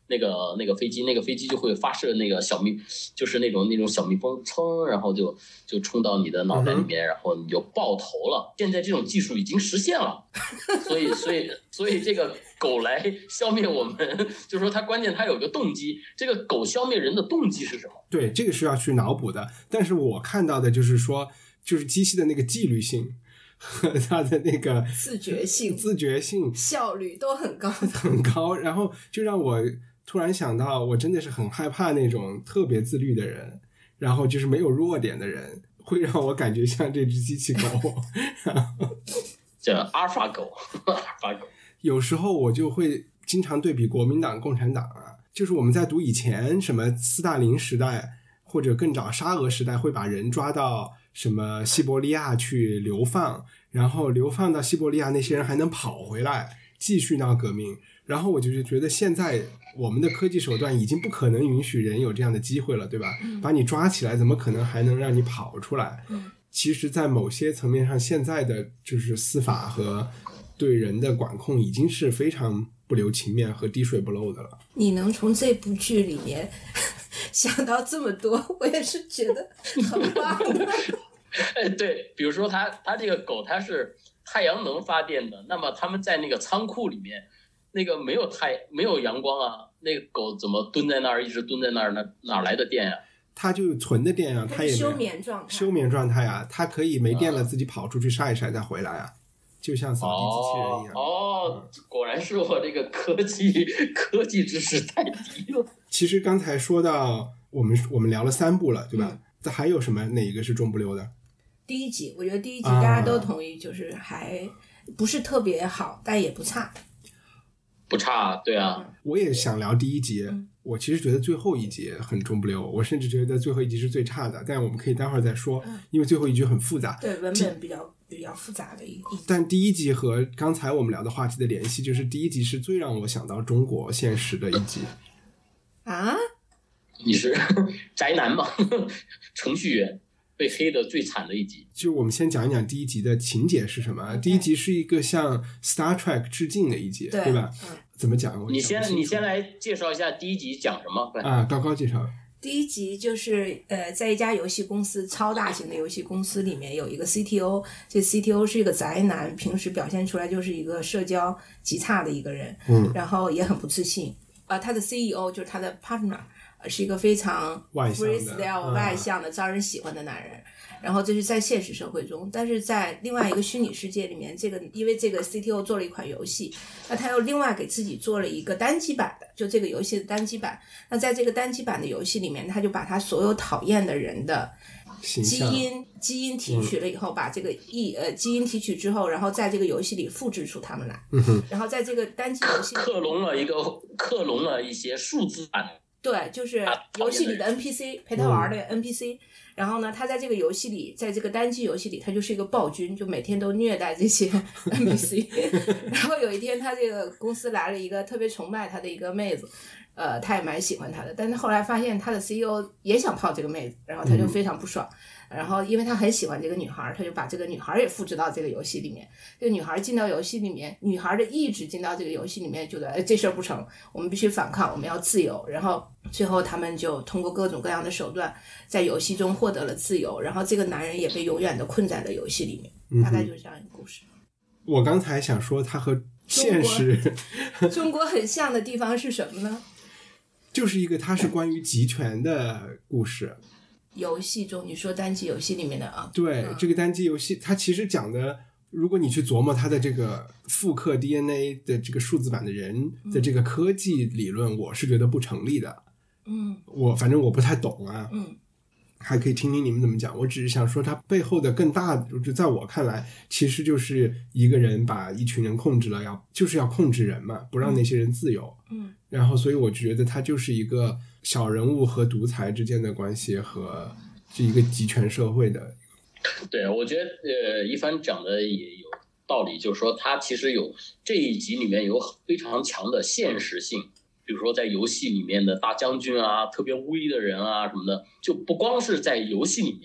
那个那个飞机，那个飞机就会发射那个小蜜，就是那种那种小蜜蜂，噌，然后就就冲到你的脑袋里面，然后你就爆头了。现在这种技术已经实现了，所以所以所以这个狗来消灭我们，就是说它关键它有个动机，这个狗消灭人的动机是什么？ 对，这个是要去脑补的。但是我看到的就是说，就是机器的那个纪律性和它的那个自觉性、 自觉性、 效率都很高的， 很高。然后就让我突然想到，我真的是很害怕那种特别自律的人，然后就是没有弱点的人，会让我感觉像这只机器狗。 叫阿尔法狗，阿尔法狗。 有时候我就会经常对比国民党、共产党啊，就是我们在读以前什么斯大林时代或者更早沙俄时代，会把人抓到什么西伯利亚去流放，然后流放到西伯利亚，那些人还能跑回来继续闹革命。然后我就觉得现在我们的科技手段已经不可能允许人有这样的机会了，对吧？嗯、把你抓起来怎么可能还能让你跑出来？嗯、其实在某些层面上，现在的就是司法和对人的管控已经是非常不留情面和滴水不漏的了。 你能从这部剧里面想到这么多，我也是觉得很棒的。 哎，对，比如说它它这个狗它是太阳能发电的，那么他们在那个仓库里面，那个没有太没有阳光啊，那个狗怎么蹲在那儿一直蹲在那儿呢？哪来的电啊？ 它就存的电啊，它也休眠状态， 休眠状态啊，它可以没电了自己跑出去晒一晒再回来啊。就像扫地机器人一样。 哦，哦嗯、果然是我这个科技科技知识太低了。 其实刚才说到我们我们聊了三部了，对吧？这、嗯、还有什么哪一个是中不溜的？ 第一集，我觉得第一集大家都同意，就是还不是特别好，但也不差。 不差，对啊。 我也想聊第一集，嗯、我其实觉得最后一集很中不溜，我甚至觉得最后一集是最差的，但我们可以待会儿再说，嗯、因为最后一集很复杂。 对，文本比较比较复杂的一集。 但第一集和刚才我们聊的话题的联系，就是第一集是最让我想到中国现实的一集。 啊？ 你是宅男吗？程序员被黑的最惨的一集。 就我们先讲一讲第一集的情节是什么。第一集是一个向 Star Trek 致敬的一集， 对, 对吧、嗯、怎么讲？ 你先你先来介绍一下第一集讲什么啊？高高介绍。 第一集就是呃，在一家游戏公司，超大型的游戏公司里面有一个 C T O， 这 C T O 是一个宅男，平时表现出来就是一个社交极差的一个人，嗯，然后也很不自信。呃，他的 C E O 就是他的 partner， 是一个非常 freestyle 外向的、嗯、招人喜欢的男人。然后这是在现实社会中，但是在另外一个虚拟世界里面，这个因为这个 C T O 做了一款游戏，那他又另外给自己做了一个单机版的，就这个游戏的单机版。那在这个单机版的游戏里面，他就把他所有讨厌的人的基因基因提取了以后，嗯、把这个一呃基因提取之后，然后在这个游戏里复制出他们来，嗯、然后在这个单机游戏里克隆了一个克隆了一些数字版。 对，就是游戏里的 N P C 陪他玩的 N P C、嗯、然后呢他在这个游戏里，在这个单机游戏里他就是一个暴君，就每天都虐待这些 N P C 然后有一天他这个公司来了一个特别崇拜他的一个妹子，呃，他也蛮喜欢他的，但是后来发现他的 C E O 也想泡这个妹子，然后他就非常不爽、嗯、然后因为他很喜欢这个女孩，他就把这个女孩也复制到这个游戏里面，这个女孩进到游戏里面，女孩的意志进到这个游戏里面，觉得哎这事儿不成，我们必须反抗，我们要自由，然后最后他们就通过各种各样的手段在游戏中获得了自由，然后这个男人也被永远的困在了游戏里面，大概就是这样一个故事。 我刚才想说他和现实中 国, 中国很像的地方是什么呢？ 就是一个它是关于集权的故事。 游戏中你说单机游戏里面的啊？ 对、嗯、这个单机游戏它其实讲的，如果你去琢磨它的这个复刻 D N A 的这个数字版的人的这个科技理论、嗯、我是觉得不成立的。嗯，我反正我不太懂啊。嗯，还可以听听你们怎么讲。我只是想说它背后的更大的，就在我看来其实就是一个人把一群人控制了，要就是要控制人嘛，不让那些人自由。嗯，然后所以我觉得它就是一个小人物和独裁之间的关系，和是一个集权社会的。 对，我觉得呃，一帆讲的也有道理，就是说它其实有这一集里面有非常强的现实性，比如说在游戏里面的大将军啊，特别威的人啊什么的，就不光是在游戏里面的，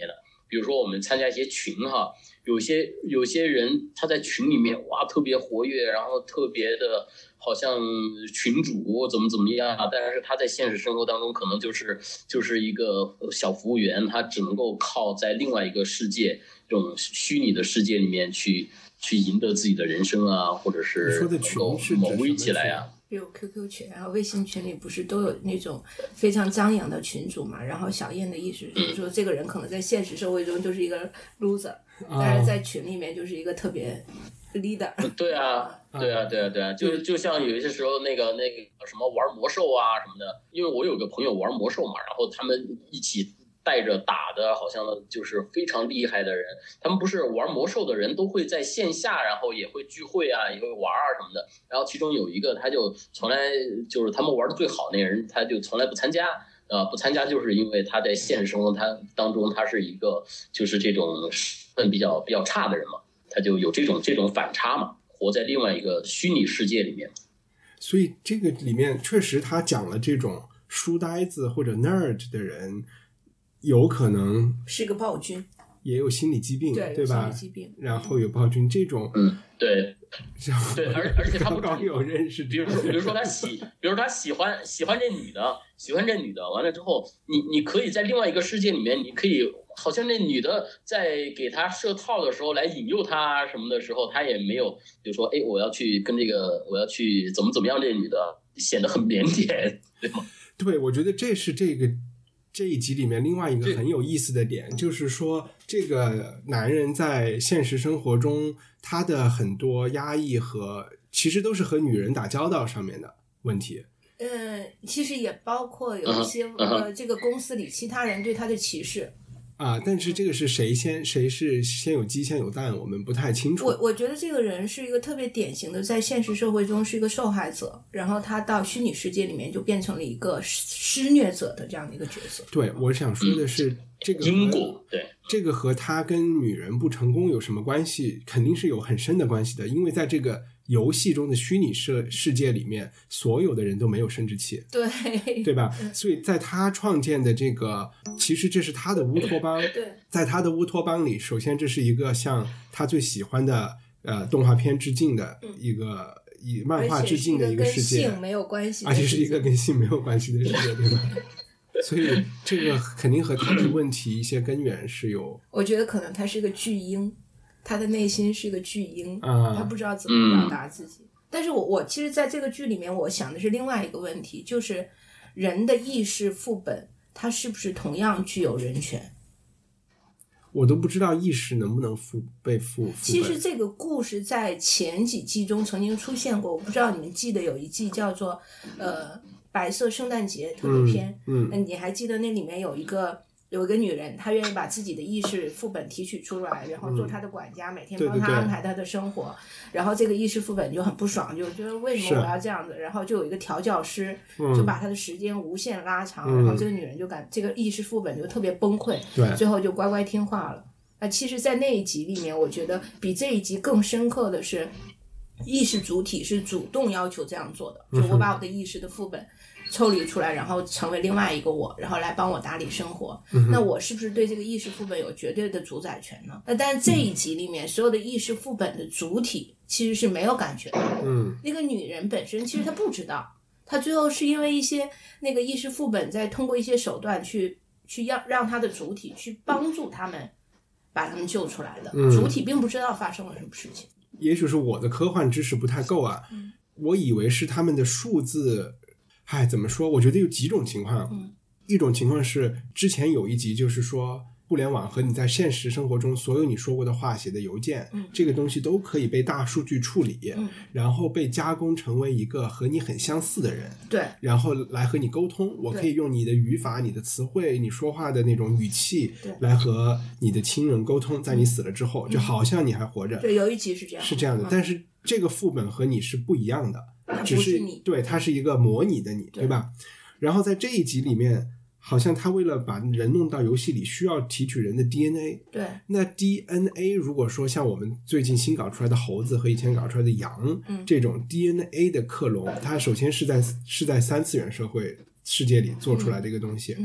比如说我们参加一些群哈，有些有些人他在群里面哇特别活跃，然后特别的好像群主怎么怎么样，但是他在现实生活当中可能就是就是一个小服务员，他只能够靠在另外一个世界这种虚拟的世界里面去去赢得自己的人生啊，或者是能够谋威起来啊。 比如 Q Q 群啊、微信群里不是都有那种非常张扬的群主嘛？然后小燕的意思就是说，这个人可能在现实社会中就是一个 loser，、嗯、但是在群里面就是一个特别 leader。 对啊，对啊，对啊，对啊，就就像有一些时候那个那个什么玩魔兽啊什么的，因为我有个朋友玩魔兽嘛，然后他们一起带着打的好像就是非常厉害的人，他们不是玩魔兽的人都会在线下，然后也会聚会啊，也会玩啊什么的。然后其中有一个他就从来就是他们玩的最好那个人，他就从来不参加，呃，不参加就是因为他在现实生活他当中他是一个就是这种身份比较比较差的人嘛，他就有这种这种反差嘛，活在另外一个虚拟世界里面。 所以这个里面确实他讲了这种书呆子或者 nerd 的人。有可能是个暴君， 也有心理疾病， 对, 对吧？ 心理疾病， 然后有暴君这种， 嗯，对，对，而而且他不刚有认识， 比如说，比如说他喜，比如他喜欢喜欢这女的，喜欢这女的，完了之后，你你可以在另外一个世界里面，你可以好像那女的在给他设套的时候来引诱他什么的时候，他也没有，比如说，哎，我要去跟这个，我要去怎么怎么样，这女的显得很腼腆，对吗？ 对，我觉得这是这个。这一集里面另外一个很有意思的点就是说，这个男人在现实生活中他的很多压抑和其实都是和女人打交道上面的问题。 嗯，其实也包括有一些、uh-huh. 呃，这个公司里其他人对他的歧视啊，但是这个是谁先谁是先有鸡先有蛋，我们不太清楚。 我我觉得这个人是一个特别典型的，在现实社会中是一个受害者，然后他到虚拟世界里面就变成了一个施虐者的这样的一个角色。 对，我想说的是、嗯、这个因果，对， 这个和他跟女人不成功有什么关系？肯定是有很深的关系的，因为在这个游戏中的虚拟世世界里面，所有的人都没有生殖器， 对对吧？所以在他创建的这个，其实这是他的乌托邦。 对， 在他的乌托邦里，首先这是一个向他最喜欢的呃动画片致敬的一个、嗯、以漫画致敬的一个世界， 而且是一个跟性没有关系的， 而且是一个跟性没有关系的世界，对吧？所以这个肯定和他的问题一些根源是有。 我觉得可能他是个巨婴。他的内心是一个巨婴、 啊、 他不知道怎么表达自己、嗯、但是我我其实在这个剧里面我想的是另外一个问题，就是人的意识副本它是不是同样具有人权。 我都不知道意识能不能副被副副本。 其实这个故事在前几季中曾经出现过，我不知道你们记得有一季叫做呃白色圣诞节特别篇， 嗯， 嗯，你还记得那里面有一个有一个女人，她愿意把自己的意识副本提取出来，然后做她的管家、嗯、每天帮她安排她的生活。对对对，然后这个意识副本就很不爽，就觉得为什么我要这样子，然后就有一个调教师、嗯、就把她的时间无限拉长、嗯、然后这个女人就感这个意识副本就特别崩溃， 对， 最后就乖乖听话了。那其实在那一集里面我觉得比这一集更深刻的是意识主体是主动要求这样做的，就我把我的意识的副本抽离出来，然后成为另外一个我，然后来帮我打理生活、嗯、那我是不是对这个意识副本有绝对的主宰权呢？那但是这一集里面、嗯、所有的意识副本的主体其实是没有感觉的。 嗯， 那个女人本身其实她不知道，她最后是因为一些那个意识副本在通过一些手段去去让让她的主体去帮助他们把他们救出来的、嗯、主体并不知道发生了什么事情。 也许是我的科幻知识不太够啊、 嗯、 我以为是他们的数字，哎，怎么说？我觉得有几种情况、 嗯、 一种情况是之前有一集就是说互联网和你在现实生活中所有你说过的话、写的邮件、 嗯、 这个东西都可以被大数据处理、 嗯、 然后被加工成为一个和你很相似的人， 对， 然后来和你沟通。我可以用你的语法、你的词汇、你说话的那种语气来和你的亲人沟通，在你死了之后、嗯、就好像你还活着。 对，有一集是这样， 是这样的、嗯、但是这个副本和你是不一样的，只是你， 对，它是一个模拟的你， 对, 对吧？然后在这一集里面好像他为了把人弄到游戏里需要提取人的 D N A， 对， 那 D N A 如果说像我们最近新搞出来的猴子和以前搞出来的羊、 嗯、 这种 D N A 的克隆，它首先是在是在三次元社会世界里做出来的一个东西、 嗯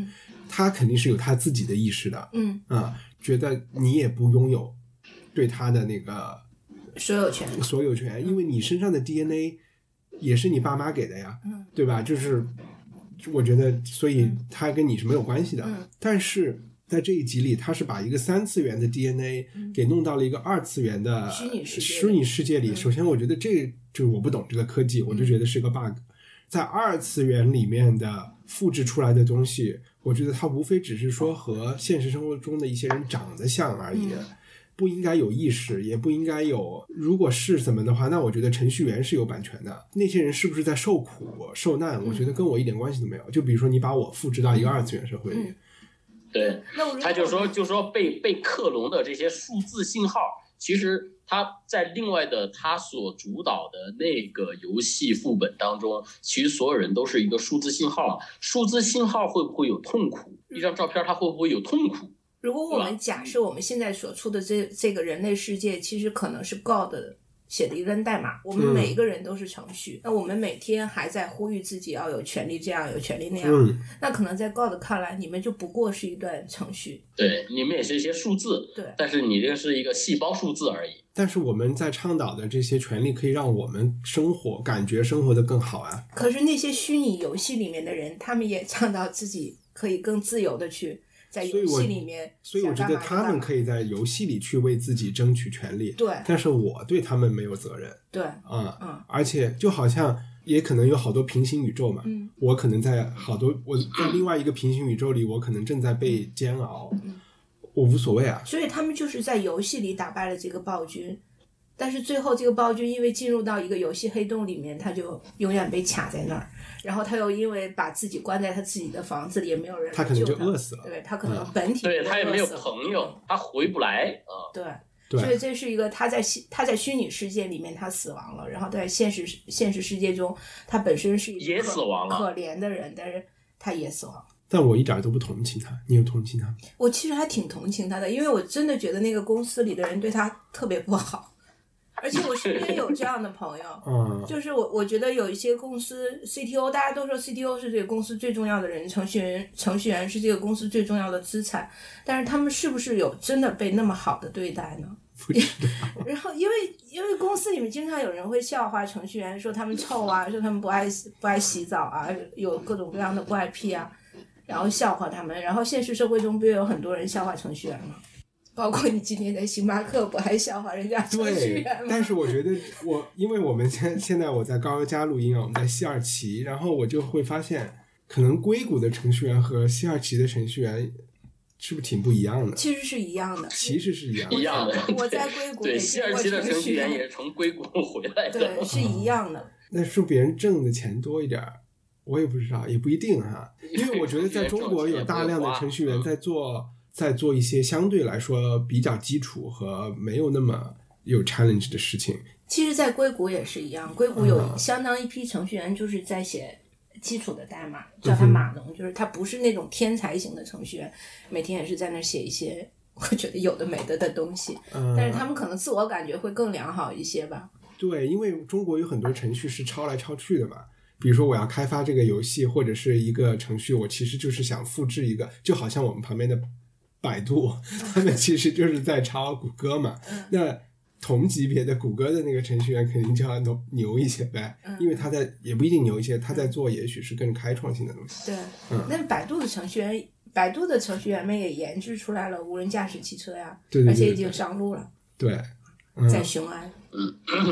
他肯定是有他自己的意识的， 嗯啊，觉得你也不拥有对他的那个所有权， 所有权，因为你身上的 D N A 也是你爸妈给的呀， 嗯， 对吧？就是我觉得，所以他跟你是没有关系的。 嗯， 但是在这一集里，他是把一个三次元的 D N A 给弄到了一个二次元的虚拟世界虚拟世界里。 嗯首先，我觉得这就是我不懂这个科技，我就觉得是个 bug。在二次元里面的复制出来的东西，我觉得它无非只是说和现实生活中的一些人长得像而已。 嗯不应该有意识，也不应该有，如果是怎么的话，那我觉得程序员是有版权的。那些人是不是在受苦受难，我觉得跟我一点关系都没有。就比如说你把我复制到一个二次元社会里， 嗯对， 那我他就说就说被被克隆的这些数字信号，其实他在另外的他所主导的那个游戏副本当中，其实所有人都是一个数字信号嘛。数字信号会不会有痛苦？一张照片它会不会有痛苦？ 如果我们假设我们现在所处的这这个人类世界，其实可能是 God 写的一根代码，我们每一个人都是程序，嗯、那我们每天还在呼吁自己要有权利这样，有权利那样， 嗯、 那可能在 God 看来，你们就不过是一段程序。 对，你们也是一些数字， 对， 但是你这个是一个细胞数字而已。 但是我们在倡导的这些权利可以让我们生活感觉生活得更好啊。 可是那些虚拟游戏里面的人，他们也倡导自己可以更自由的去在游戏里面， 所以我觉得他们可以在游戏里去为自己争取权利， 对， 但是我对他们没有责任， 对， 嗯嗯， 而且就好像也可能有好多平行宇宙嘛， 嗯， 我可能在好多我在另外一个平行宇宙里，我可能正在被煎熬， 嗯， 我无所谓啊。 所以他们就是在游戏里打败了这个暴君，但是最后这个暴君因为进入到一个游戏黑洞里面，他就永远被卡在那儿。然后他又因为把自己关在他自己的房子里，也没有人他可能就饿死了， 对，他可能本体对他也没有朋友，他回不来啊。 对， 对， 所以这是一个他在他在虚拟世界里面他死亡了，然后在现实现实世界中他本身是一个也死亡了可怜的人，但是他也死亡了。 但我一点都不同情他，你有同情他吗？ 我其实还挺同情他的，因为我真的觉得那个公司里的人对他特别不好。而且我身边有这样的朋友， 嗯， 就是我我觉得有一些公司 C T O， 大家都说 C T O 是这个公司最重要的人，程序员程序员是这个公司最重要的资产，但是他们是不是有真的被那么好的对待呢？ 不知道。 然后因为因为公司里面经常有人会笑话程序员，说他们臭啊，说他们不爱不爱洗澡啊，有各种各样的怪癖啊，然后笑话他们。然后现实社会中不也有很多人笑话程序员吗？包括你今天在星巴克不还笑话人家程序员吗？ 对，但是我觉得我，因为我们现现在我在高家录音啊，我们在西二旗，然后我就会发现，可能硅谷的程序员和西二旗的程序员是不是挺不一样的？ 其实是一样的， 其实是一样的。 一样的。 我在硅谷对，西二旗的程序员也是从硅谷回来的。 对，是一样的。 那是别人挣的钱多一点，我也不知道，也不一定哈。因为我觉得在中国有大量的程序员在做。在做一些相对来说比较基础和没有那么有 challenge 的事情。 其实在硅谷也是一样，硅谷有相当一批程序员就是在写基础的代码，叫他码农，就是他不是那种天才型的程序员，每天也是在那写一些我觉得有的没的的东西，但是他们可能自我感觉会更良好一些吧。 对，因为中国有很多程序是抄来抄去的嘛，比如说我要开发这个游戏或者是一个程序，我其实就是想复制一个，就好像我们旁边的百度，他们其实就是在抄谷歌嘛。那同级别的谷歌的那个程序员肯定就要牛一些呗，因为他在也不一定牛一些，他在做也许是更开创性的东西。 对， 嗯， 那百度的程序员，百度的程序员们也研制出来了无人驾驶汽车呀， 对对对对， 而且已经上路了。 对，嗯、 在雄安。 嗯，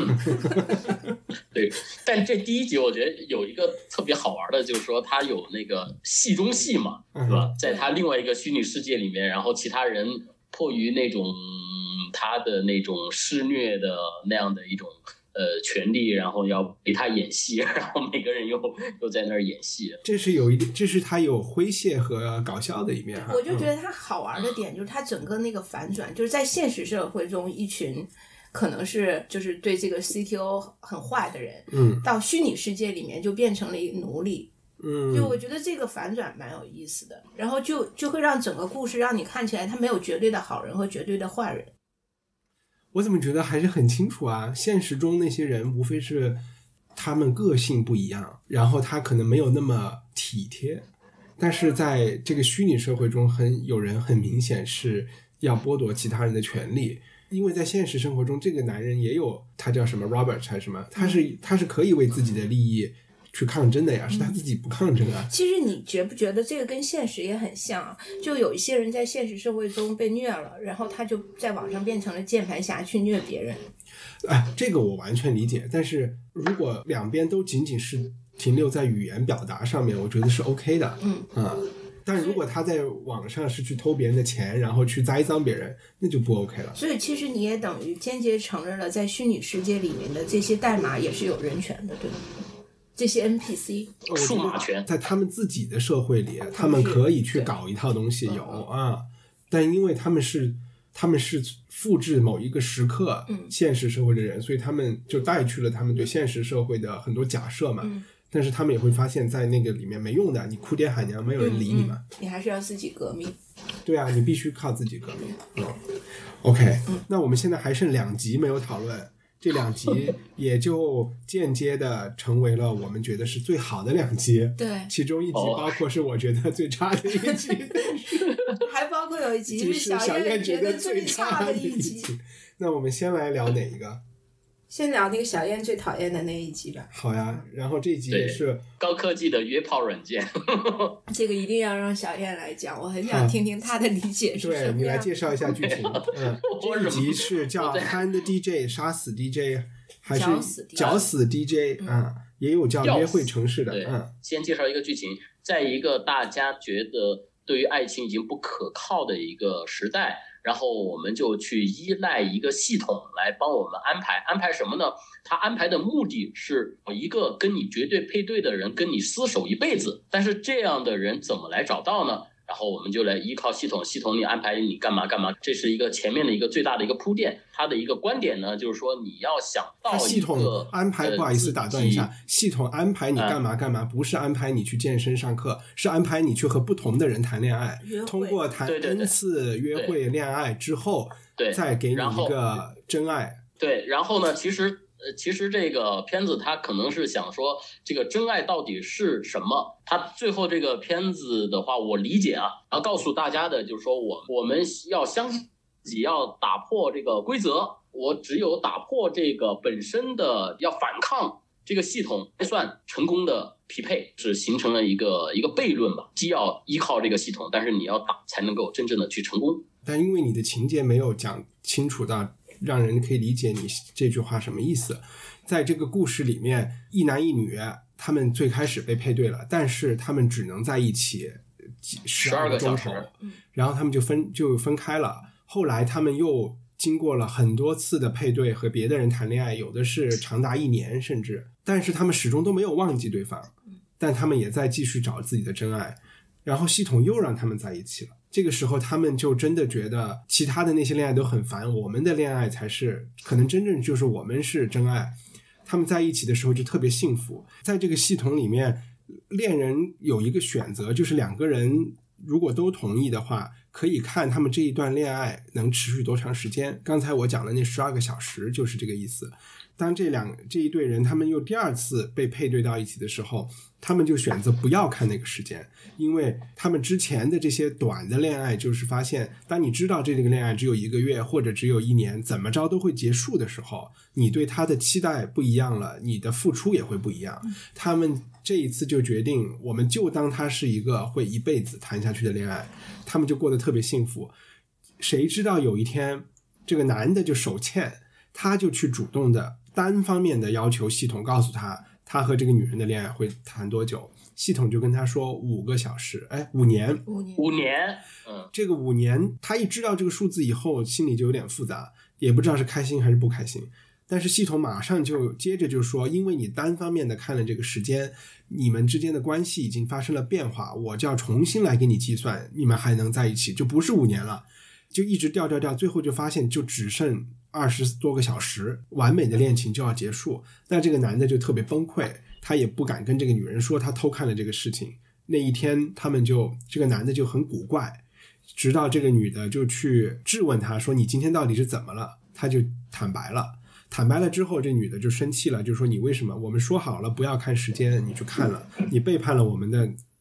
对，但这第一集我觉得有一个特别好玩的，就是说他有那个戏中戏嘛，对吧？在他另外一个虚拟世界里面，然后其他人迫于那种他的那种施虐的那样的一种呃权利，然后要给他演戏，然后每个人又又在那儿演戏。 这是有一点，这是他有诙谐和搞笑的一面哈。 我就觉得他好玩的点就是他整个那个反转，就是在现实社会中一群。可能是就是对这个 C T O 很坏的人， 嗯， 到虚拟世界里面就变成了一个奴隶， 嗯， 就我觉得这个反转蛮有意思的，然后就就会让整个故事让你看起来他没有绝对的好人和绝对的坏人。 我怎么觉得还是很清楚啊？现实中那些人无非是他们个性不一样，然后他可能没有那么体贴， 但是在这个虚拟社会中，很有人很明显是要剥夺其他人的权利，因为在现实生活中，这个男人也有他叫什么 Robert 还是什么，他是他是可以为自己的利益去抗争的呀，是他自己不抗争啊。 其实你觉不觉得这个跟现实也很像啊？就有一些人在现实社会中被虐了，然后他就在网上变成了键盘侠去虐别人。 哎，这个我完全理解，但是如果两边都仅仅是停留在语言表达上面，我觉得是 OK 的。 嗯啊，但如果他在网上是去偷别人的钱，然后去栽赃别人，那就不 OK 了。 所以其实你也等于间接承认了，在虚拟世界里面的这些代码也是有人权的，对吗？这些 N P C 数码权在他们自己的社会里，他们可以去搞一套东西，有啊，但因为他们是他们是复制某一个时刻现实社会的人，所以他们就带去了他们对现实社会的很多假设嘛。但是他们也会发现在那个里面没用的，你哭爹喊娘没有人理你嘛。 嗯嗯、你还是要自己革命。 对啊，你必须靠自己革命。嗯 OK、嗯、那我们现在还剩两集没有讨论，这两集也就间接的成为了我们觉得是最好的两集。 对， 其中一集包括是我觉得最差的一集， 还包括有一集是小燕觉得最差的一集。 那我们先来聊哪一个？ 先聊那个小燕最讨厌的那一集吧。 好呀，然后这一集也是高科技的约炮软件。 这个一定要让小燕来讲，我很想听听她的理解是什么样。 对，你来介绍一下剧情。嗯，这一集是叫 Hand D J 杀死 D J 还是绞死 D J 啊、嗯？也有叫约会城市的。嗯， 先介绍一个剧情，在一个大家觉得对于爱情已经不可靠的一个时代，然后我们就去依赖一个系统来帮我们安排。安排什么呢？他安排的目的是一个跟你绝对配对的人跟你厮守一辈子，但是这样的人怎么来找到呢？然后我们就来依靠系统，系统你安排你干嘛干嘛，这是一个前面的一个最大的一个铺垫。他的一个观点呢，就是说你要想到一个系统安排、呃、不好意思打断一下，系统安排你干嘛干嘛、嗯、不是安排你去健身上课，是安排你去和不同的人谈恋爱，通过谈 N 次约会恋爱之后，对，再给你一个真爱。 对，然后呢，其实呃，其实这个片子他可能是想说，这个真爱到底是什么？他最后这个片子的话，我理解啊，然后告诉大家的就是说我，我我们要相信自己，要打破这个规则。我只有打破这个本身的，要反抗这个系统，才算成功的匹配，是形成了一个一个悖论吧。既要依靠这个系统，但是你要打才能够真正的去成功。 但因为你的情节没有讲清楚到让人可以理解你这句话什么意思，在这个故事里面，一男一女他们最开始被配对了，但是他们只能在一起十二个钟头，然后他们就分就分开了。后来他们又经过了很多次的配对，和别的人谈恋爱，有的是长达一年甚至，但是他们始终都没有忘记对方，但他们也在继续找自己的真爱，然后系统又让他们在一起了。这个时候他们就真的觉得其他的那些恋爱都很烦，我们的恋爱才是可能真正就是我们是真爱。他们在一起的时候就特别幸福。在这个系统里面，恋人有一个选择，就是两个人如果都同意的话，可以看他们这一段恋爱能持续多长时间。刚才我讲的那十二个小时就是这个意思。当这两这一对人他们又第二次被配对到一起的时候，他们就选择不要看那个时间，因为他们之前的这些短的恋爱就是发现，当你知道这个恋爱只有一个月或者只有一年，怎么着都会结束的时候，你对他的期待不一样了，你的付出也会不一样。他们这一次就决定，我们就当它是一个会一辈子谈下去的恋爱，他们就过得特别幸福。谁知道有一天这个男的就手欠，他就去主动的单方面的要求系统告诉他他和这个女人的恋爱会谈多久，系统就跟他说五个小时，哎，五年， 五年， 五年，嗯， 这个五年，他一知道这个数字以后，心里就有点复杂，也不知道是开心还是不开心。但是系统马上就接着就说，因为你单方面的看了这个时间，你们之间的关系已经发生了变化，我就要重新来给你计算，你们还能在一起，就不是五年了，就一直掉掉掉，最后就发现就只剩二十多个小时，完美的恋情就要结束。那这个男的就特别崩溃，他也不敢跟这个女人说他偷看了这个事情。那一天他们就这个男的就很古怪，直到这个女的就去质问他说你今天到底是怎么了，他就坦白了。坦白了之后，这女的就生气了，就说你为什么我们说好了不要看时间，你去看了，你背叛了我们的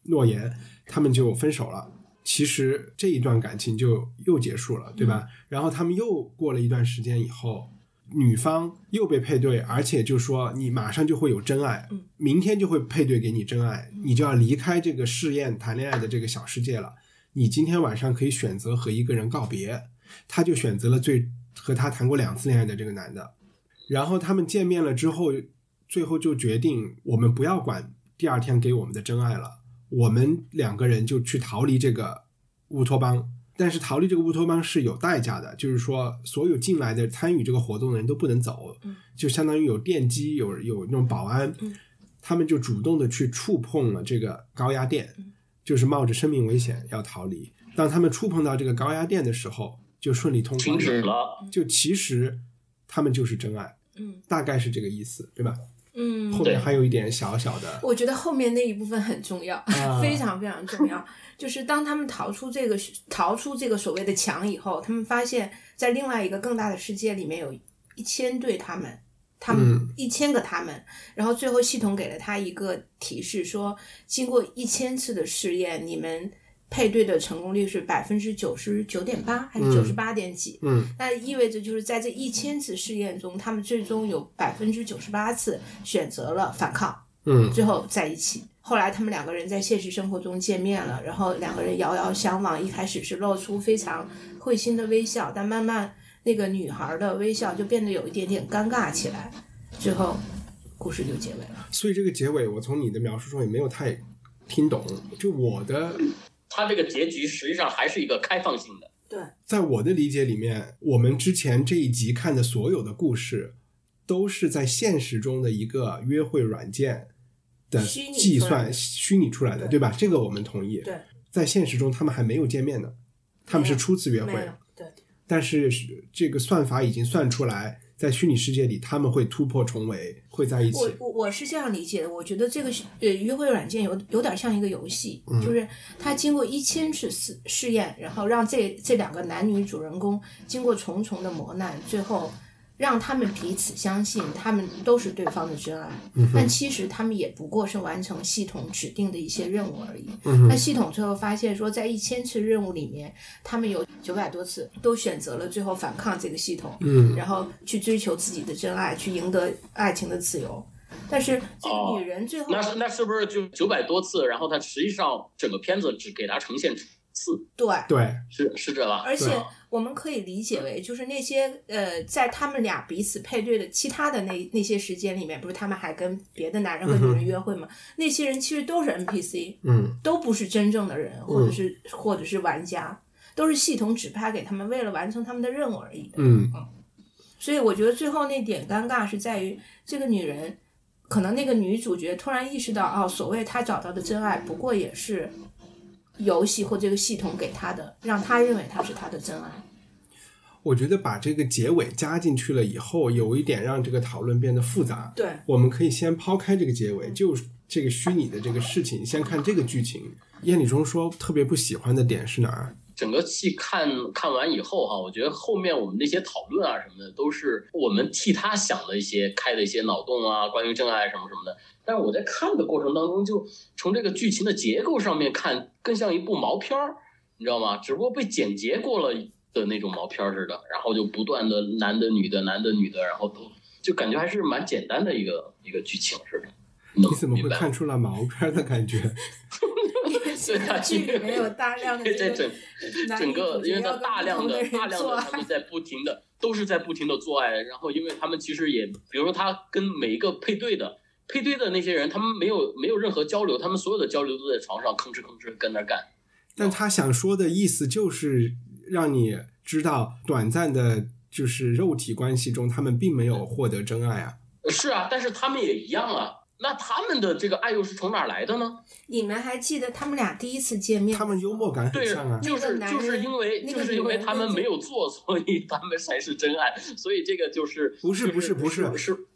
诺言，他们就分手了。其实这一段感情就又结束了，对吧？嗯、然后他们又过了一段时间以后，女方又被配对，而且就说你马上就会有真爱，嗯、明天就会配对给你真爱，你就要离开这个试验谈恋爱的这个小世界了。你今天晚上可以选择和一个人告别，他就选择了最和他谈过两次恋爱的这个男的。然后他们见面了之后，最后就决定我们不要管第二天给我们的真爱了，我们两个人就去逃离这个乌托邦。但是逃离这个乌托邦是有代价的，就是说所有进来的参与这个活动的人都不能走，就相当于有电机，有有那种保安，他们就主动的去触碰了这个高压电，就是冒着生命危险要逃离。当他们触碰到这个高压电的时候，就顺利通关了，就其实他们就是真爱，嗯，大概是这个意思，对吧？嗯，后面还有一点小小的， 我觉得后面那一部分很重要，啊、非常非常重要。就是当他们逃出这个逃出这个所谓的墙以后，他们发现在另外一个更大的世界里面有一千对他们，他们一千个他们、嗯，然后最后系统给了他一个提示说，经过一千次的试验，你们配对的成功率是百分之九十九点八还是九十八点几？嗯，那意味着就是在这一千次试验中，他们最终有百分之九十八次选择了反抗，嗯，最后在一起。后来他们两个人在现实生活中见面了，然后两个人遥遥相望，一开始是露出非常会心的微笑，但慢慢那个女孩的微笑就变得有一点点尴尬起来，最后故事就结尾了。 所以这个结尾我从你的描述中也没有太听懂，就我的它这个结局实际上还是一个开放性的。 对， 在我的理解里面，我们之前这一集看的所有的故事都是在现实中的一个约会软件的计算虚拟出来的， 对, 对吧？这个我们同意。 对， 在现实中他们还没有见面呢，他们是初次约会。 对，但是这个算法已经算出来，在虚拟世界里他们会突破重围，会在一起。 我我是这样理解的，我觉得这个呃约会软件有有点像一个游戏、嗯，就是它经过一千次试试验，然后让这这两个男女主人公经过重重的磨难，最后让他们彼此相信他们都是对方的真爱、嗯、但其实他们也不过是完成系统指定的一些任务而已、嗯、那系统最后发现说，在一千次任务里面，他们有九百多次都选择了最后反抗这个系统、嗯、然后去追求自己的真爱，去赢得爱情的自由。但是这个女人最后、 哦、那, 那是不是就九百多次，然后他实际上整个片子只给他呈现次？ 对对， 是是这吧？ 而且我们可以理解为，就是那些呃，在他们俩彼此配对的其他的那那些时间里面，不是他们还跟别的男人和女人约会吗？嗯、那些人其实都是 N P C， 嗯，都不是真正的人，或者是、嗯、或者是玩家，都是系统指派给他们，为了完成他们的任务而已的。嗯嗯，所以我觉得最后那点尴尬是在于，这个女人可能那个女主角突然意识到，哦，所谓她找到的真爱，不过也是游戏或这个系统给他的，让他认为他是他的真爱。 我觉得把这个结尾加进去了以后，有一点让这个讨论变得复杂。 对， 我们可以先抛开这个结尾，就这个虚拟的这个事情，先看这个剧情。燕礼中说特别不喜欢的点是哪儿？ 整个戏看看完以后哈，我觉得后面我们那些讨论啊什么的，都是我们替他想的一些开的一些脑洞啊，关于真爱什么什么的。但是我在看的过程当中，就从这个剧情的结构上面看，更像一部毛片儿，你知道吗？只不过被剪辑过了的那种毛片似的，然后就不断的男的女的男的女的，然后都就感觉还是蛮简单的一个一个剧情似的。 你怎么会看出了毛片的感觉？ 对啊， 剧里面有大量的这整整个，因为它大量的大量的他们在不停的都是在不停的做爱，然后因为他们其实也，比如说他跟每一个配对的配对的那些人，他们没有没有任何交流，他们所有的交流都在床上吭哧吭哧跟那干。 但他想说的意思就是让你知道，短暂的就是肉体关系中，他们并没有获得真爱啊。 是啊，但是他们也一样啊。那他们的这个爱又是从哪儿来的呢？ 你们还记得他们俩第一次见面？ 他们幽默感很像啊。 对，就是就是因为、那个、就是因为他们没有做，所以他们才是真爱。所以这个就是不是不是不是是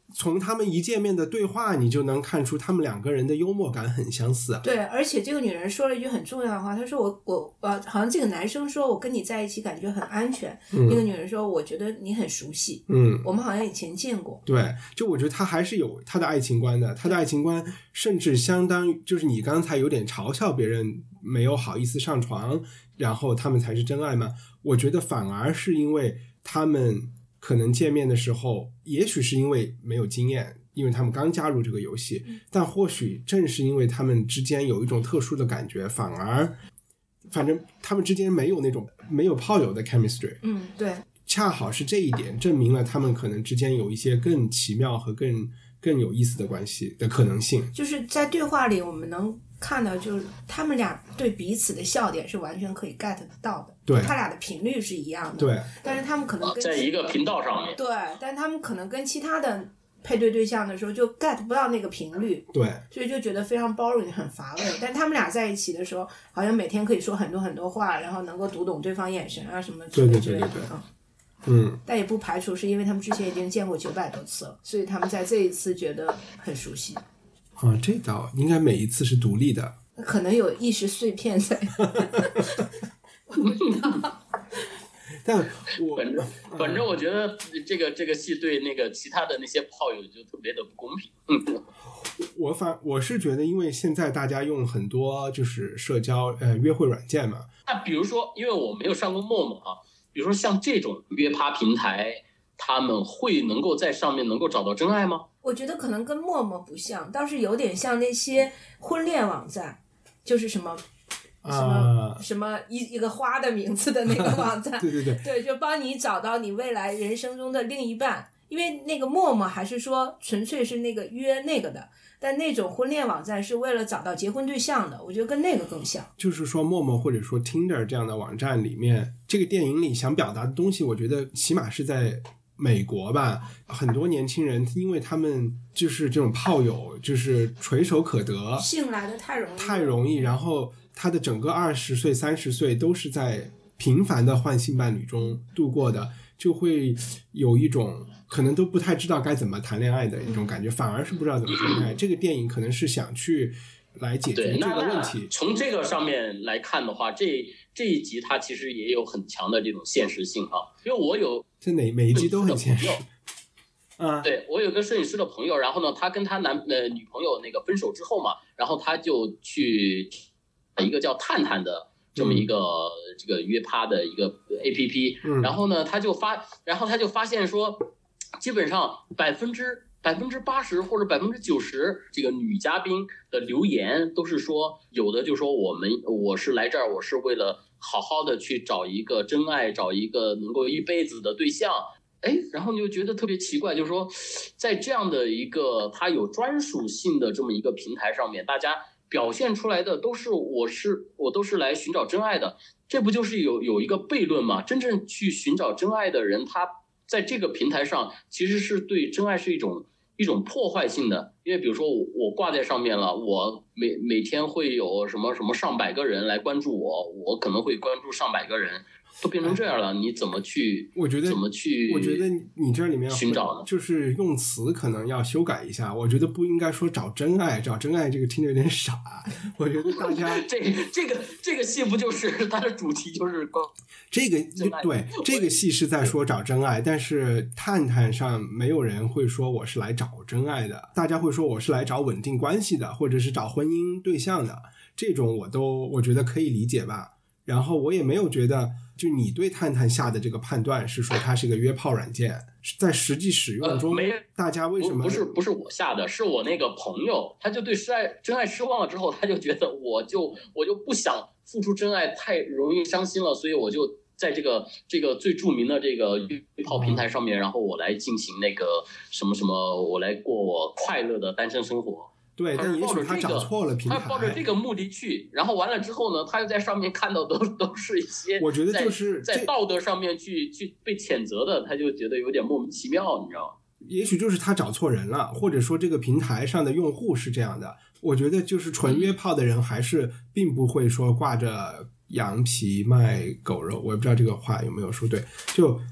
从他们一见面的对话你就能看出他们两个人的幽默感很相似。 对，而且这个女人说了一句很重要的话，她说我我呃，好像这个男生说我跟你在一起感觉很安全， 嗯、 那个女人说我觉得你很熟悉， 嗯， 我们好像以前见过。 对，就我觉得他还是有他的爱情观的，他的爱情观甚至相当于就是你刚才有点嘲笑别人没有好意思上床，然后他们才是真爱嘛，我觉得反而是因为他们可能见面的时候，也许是因为没有经验，因为他们刚加入这个游戏，但或许正是因为他们之间有一种特殊的感觉，反而反正他们之间没有那种没有炮友的 chemistry。 嗯，对， 恰好是这一点证明了他们可能之间有一些更奇妙和更更有意思的关系的可能性。 就是在对话里我们能看到，就是他们俩对彼此的笑点是完全可以 get 到的， 对， 他俩的频率是一样的， 对， 但是他们可能跟在一个频道上面， 对，但他们可能跟其他的配对对象的时候就 get 不到那个频率， 对， 所以就觉得非常 boring 很乏味。但他们俩在一起的时候好像每天可以说很多很多话，然后能够读懂对方眼神啊什么之类之类的。 对对对对对，嗯， 但也不排除是因为他们之前已经见过九百多次了，所以他们在这一次觉得很熟悉。 啊，这倒应该每一次是独立的， 可能有意识碎片在。我不知道。 但我反正反正我觉得这个这个戏对那个其他的那些炮友就特别的不公平。 我反我是觉得，因为现在大家用很多就是社交呃约会软件嘛， 那比如说，因为我没有上过陌陌啊，比如说像这种约趴平台，他们会能够在上面能够找到真爱吗？ 我觉得可能跟陌陌不像，倒是有点像那些婚恋网站，就是什么什么、 啊、 什么一一个花的名字的那个网站。 对对对对，就帮你找到你未来人生中的另一半。因为那个陌陌还是说纯粹是那个约那个的，但那种婚恋网站是为了找到结婚对象的，我觉得跟那个更像。 就是说陌陌或者说 Tinder 这样的网站里面，这个电影里想表达的东西，我觉得起码是在美国吧，很多年轻人因为他们就是这种炮友就是垂手可得， 性来的太容易太容易，然后他的整个二十岁三十岁都是在频繁的换性伴侣中度过的，就会有一种可能都不太知道该怎么谈恋爱的一种感觉，反而是不知道怎么谈恋爱。这个电影可能是想去来解决这个问题。 从这个上面来看的话，这这一集它其实也有很强的这种现实性啊，因为我有这哪每一集都很现实。啊， 对，我有个摄影师的朋友，然后呢，他跟他男呃女朋友那个分手之后嘛，然后他就去一个叫探探的这么一个、嗯、这个约趴的一个 A P P，、嗯、然后呢，他就发，然后他就发现说，基本上百分之百分之八十或者百分之九十这个女嘉宾的留言都是说，有的就说我们我是来这儿，我是为了好好的去找一个真爱，找一个能够一辈子的对象。哎，然后你就觉得特别奇怪，就是说，在这样的一个它有专属性的这么一个平台上面，大家表现出来的都是我是我都是来寻找真爱的，这不就是有有一个悖论吗？真正去寻找真爱的人，他在这个平台上其实是对真爱是一种一种破坏性的，因为比如说我我挂在上面了，我每每天会有什么什么上百个人来关注我，我可能会关注上百个人。都变成这样了，你怎么去？ 我觉得怎么去？ 我觉得你这里面寻找呢， 就是用词可能要修改一下。我觉得不应该说找真爱，找真爱这个听着有点傻。我觉得大家这这个这个戏不就是它的主题就是这个对这个戏是在说找真爱，但是探探上没有人会说我是来找真爱的，大家会说我是来找稳定关系的，或者是找婚姻对象的，这种我都我觉得可以理解吧。然后我也没有觉得就你对探探下的这个判断是说它是个约炮软件，在实际使用中、呃、大家为什么不是不是我下的，是我那个朋友，他就对真爱真爱失望了之后，他就觉得我就我就不想付出真爱，太容易伤心了，所以我就在这个这个最著名的这个约炮平台上面，然后我来进行那个什么什么，我来过我快乐的单身生活。 对，但也许他找错了平台， 他抱着这个目的去，然后完了之后呢，他又在上面看到都都是一些， 我觉得就是在道德上面去去被谴责的，他就觉得有点莫名其妙，你知道吗？ 也许就是他找错人了，或者说这个平台上的用户是这样的。我觉得就是纯约炮的人还是并不会说挂着羊皮卖狗肉，我也不知道这个话有没有说对，就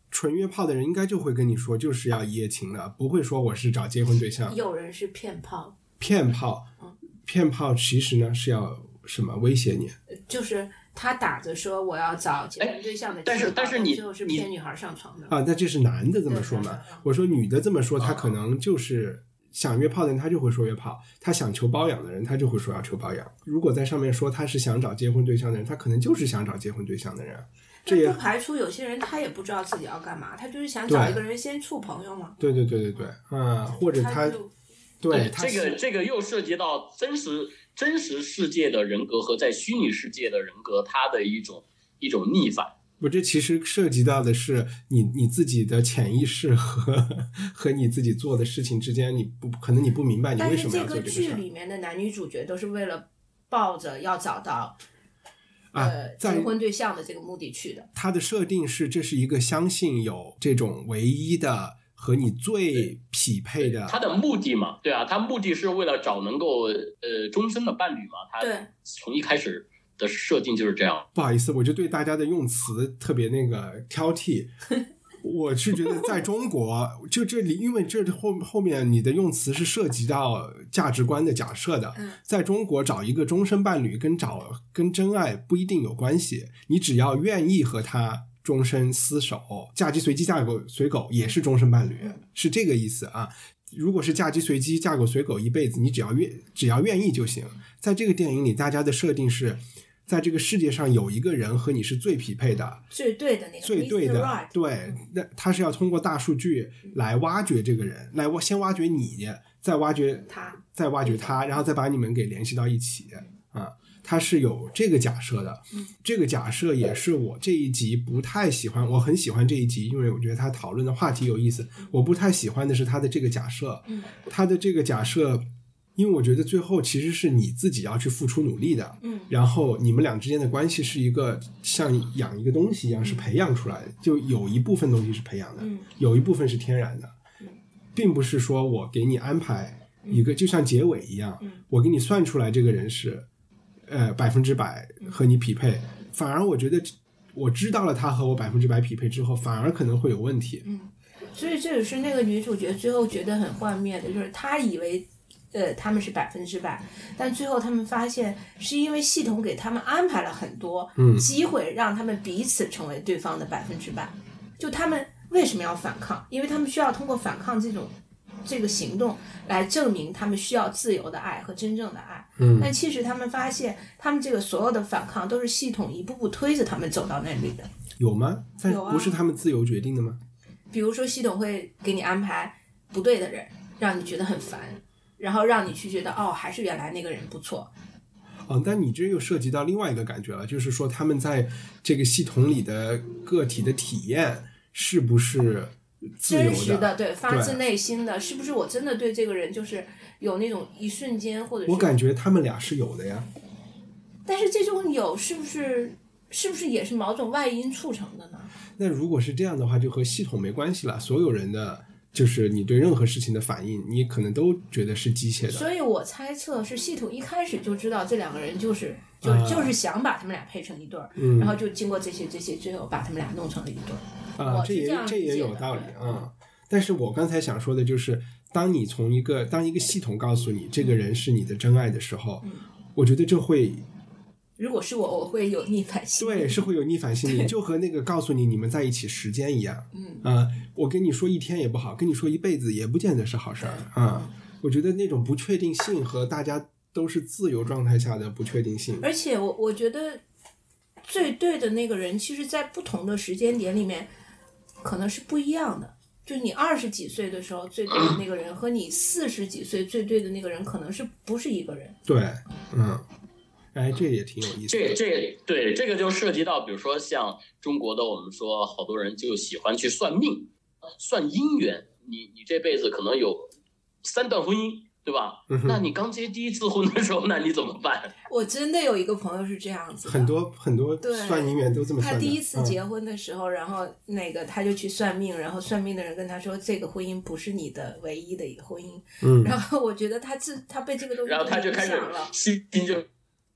纯约炮的人应该就会跟你说就是要一夜情的，不会说我是找结婚对象。 有人是骗炮， 骗炮，骗炮其实呢是要什么威胁你？ 就是他打着说我要找结婚对象的， 但是但是你最后是骗女孩上床的啊，那这是男的这么说嘛？我说女的这么说，他可能就是想约炮的人，他就会说约炮；他想求包养的人，他就会说要求包养。如果在上面说他是想找结婚对象的人，他可能就是想找结婚对象的人。这也不排除有些人他也不知道自己要干嘛，他就是想找一个人先处朋友嘛。 对对对对对，啊，或者他，对， 这个这个又涉及到真实真实世界的人格和在虚拟世界的人格，它的一种一种逆反。 不，这其实涉及到的是你你自己的潜意识和和你自己做的事情之间，你不可能你不明白你为什么要做这个事。 但是这个剧里面的男女主角都是为了抱着要找到。 啊， 呃，结婚对象的这个目的去的。 他的设定是，这是一个相信有这种唯一的和你最匹配的。 他的目的嘛，对啊，他目的是为了找能够呃终身的伴侣嘛。他从一开始的设定就是这样。 不好意思，我就对大家的用词特别那个挑剔。我是觉得在中国，就这里，因为这后后面你的用词是涉及到价值观的假设的，在中国找一个终身伴侣跟找跟真爱不一定有关系，你只要愿意和他终身厮守，嫁鸡随鸡嫁狗随狗也是终身伴侣，是这个意思啊。如果是嫁鸡随鸡嫁狗随狗一辈子，你只要愿只要愿意就行。在这个电影里，大家的设定是，在这个世界上有一个人和你是最匹配的， 最对的那个， 最对的， right. 对，那他是要通过大数据来挖掘这个人，来先挖掘你，再挖掘他， 再挖掘他，然后再把你们给联系到一起啊。他是有这个假设的，这个假设也是我这一集不太喜欢，我很喜欢这一集，因为我觉得他讨论的话题有意思。我不太喜欢的是他的这个假设，他的这个假设。因为我觉得最后其实是你自己要去付出努力的，嗯，然后你们俩之间的关系是一个像养一个东西一样是培养出来的，就有一部分东西是培养的，嗯，有一部分是天然的，嗯，并不是说我给你安排一个，就像结尾一样，嗯，我给你算出来这个人是呃百分之百和你匹配，反而我觉得我知道了他和我百分之百匹配之后，反而可能会有问题， 嗯，所以这也是那个女主角最后觉得很幻灭的，就是她以为。呃，他们是百分之百，但最后他们发现是因为系统给他们安排了很多机会，让他们彼此成为对方的百分之百。就他们为什么要反抗？因为他们需要通过反抗这种这个行动来证明他们需要自由的爱和真正的爱。嗯，但其实他们发现，他们这个所有的反抗都是系统一步步推着他们走到那里的。 有吗？有啊，不是他们自由决定的吗？ 比如说，系统会给你安排不对的人，让你觉得很烦。然后让你去觉得哦，还是原来那个人不错。 哦，但你这又涉及到另外一个感觉了，就是说他们在这个系统里的个体的体验是不是自由的、 真实的，对，发自内心的，是不是我真的对这个人就是有那种一瞬间，或者是我感觉他们俩是有的呀。 但是这种有是不是是不是也是某种外因促成的呢？ 那如果是这样的话，就和系统没关系了，所有人的。就是你对任何事情的反应，你可能都觉得是机械的。 所以我猜测是系统一开始就知道这两个人就是就、 啊、 就是想把他们俩配成一对儿、 嗯， 然后就经过这些这些，最后把他们俩弄成了一对儿。 啊，这也这也有道理啊、嗯。但是我刚才想说的就是，当你从一个当一个系统告诉你这个人是你的真爱的时候，嗯、我觉得这会。 如果是我，我会有逆反心理。 对，是会有逆反心理，就和那个告诉你你们在一起时间一样。嗯啊、呃，我跟你说一天也不好，跟你说一辈子也不见得是好事儿啊、嗯。我觉得那种不确定性和大家都是自由状态下的不确定性。 而且我我觉得最对的那个人，其实在不同的时间点里面可能是不一样的。就你二十几岁的时候最对的那个人，和你四十几岁最对的那个人，可能是不是一个人？ 对，嗯。哎，这也挺有意思的。 这这对这个就涉及到，比如说像中国的，我们说好多人就喜欢去算命、算姻缘。你你这辈子可能有三段婚姻，对吧？嗯、那你刚结第一次婚的时候，那你怎么办？ 我真的有一个朋友是这样子的， 很多很多算姻缘都这么算的。 他第一次结婚的时候，嗯、然后那个他就去算命，然后算命的人跟他说，这个婚姻不是你的唯一的一个婚姻。嗯，然后我觉得他自他被这个东西然后他就开始心就。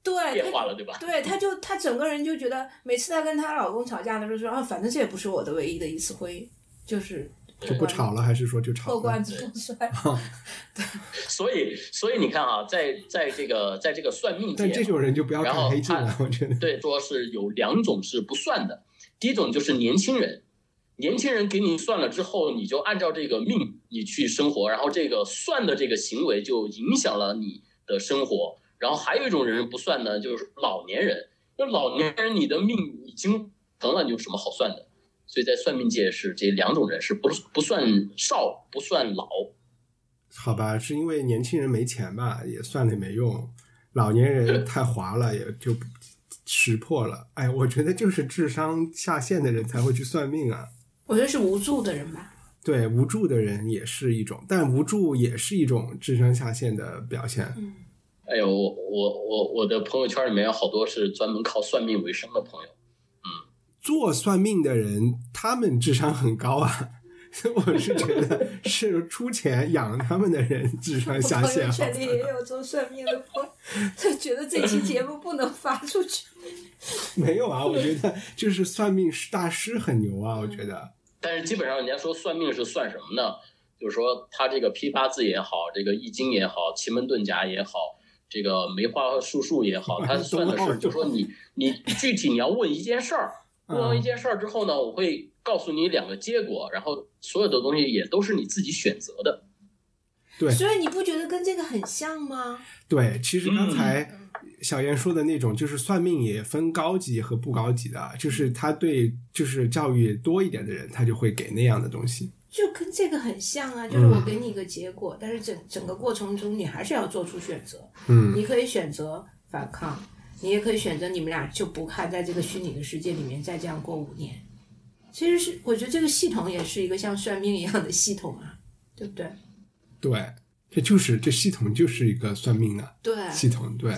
对变化了，对吧？ 对，她就她整个人就觉得，每次她跟她老公吵架的时候说啊，反正这也不是我的唯一的一次婚姻，就是就不吵了，还是说就吵了？ 破罐子破摔。 所以，所以你看啊，在在这个在这个算命界， 但这种人就不要看黑镜了，我觉得。 对，说是有两种是不算的，第一种就是年轻人。年轻人给你算了之后，你就按照这个命你去生活，然后这个算的这个行为就影响了你的生活。然后还有一种人不算呢，就是老年人。那老年人你的命已经成了，你有什么好算的？所以在算命界是这两种人，是不不算少，不算老。 好吧，是因为年轻人没钱吧，也算了也没用。老年人太滑了，也就识破了。哎，我觉得就是智商下线的人才会去算命啊。 我觉得是无助的人吧。 对，无助的人也是一种，但无助也是一种智商下线的表现。 嗯， 哎呦，我我我我的朋友圈里面有好多是专门靠算命为生的朋友。嗯， 做算命的人，他们智商很高啊。我是觉得是出钱养他们的人智商下线。 我朋友圈里也有做算命的朋友，就觉得这期节目不能发出去。 没有啊，我觉得就是算命大师很牛啊，我觉得。 但是基本上人家说算命是算什么呢？就是说他这个批八字也好，这个易经也好，奇门遁甲也好，这个梅花数数也好，他算的是，就是说你你具体你要问一件事儿，问完一件事儿之后呢，我会告诉你两个结果，然后所有的东西也都是你自己选择的。 对， 所以你不觉得跟这个很像吗？ 对，其实刚才小燕说的那种，就是算命也分高级和不高级的，就是他对就是教育多一点的人，他就会给那样的东西。 就跟这个很像啊，就是我给你一个结果，嗯、但是整整个过程中你还是要做出选择。 嗯， 你可以选择反抗，你也可以选择你们俩就不看，在这个虚拟的世界里面再这样过五年。其实是我觉得这个系统也是一个像算命一样的系统啊，对不对？ 对，这就是这系统就是一个算命的对系统，对。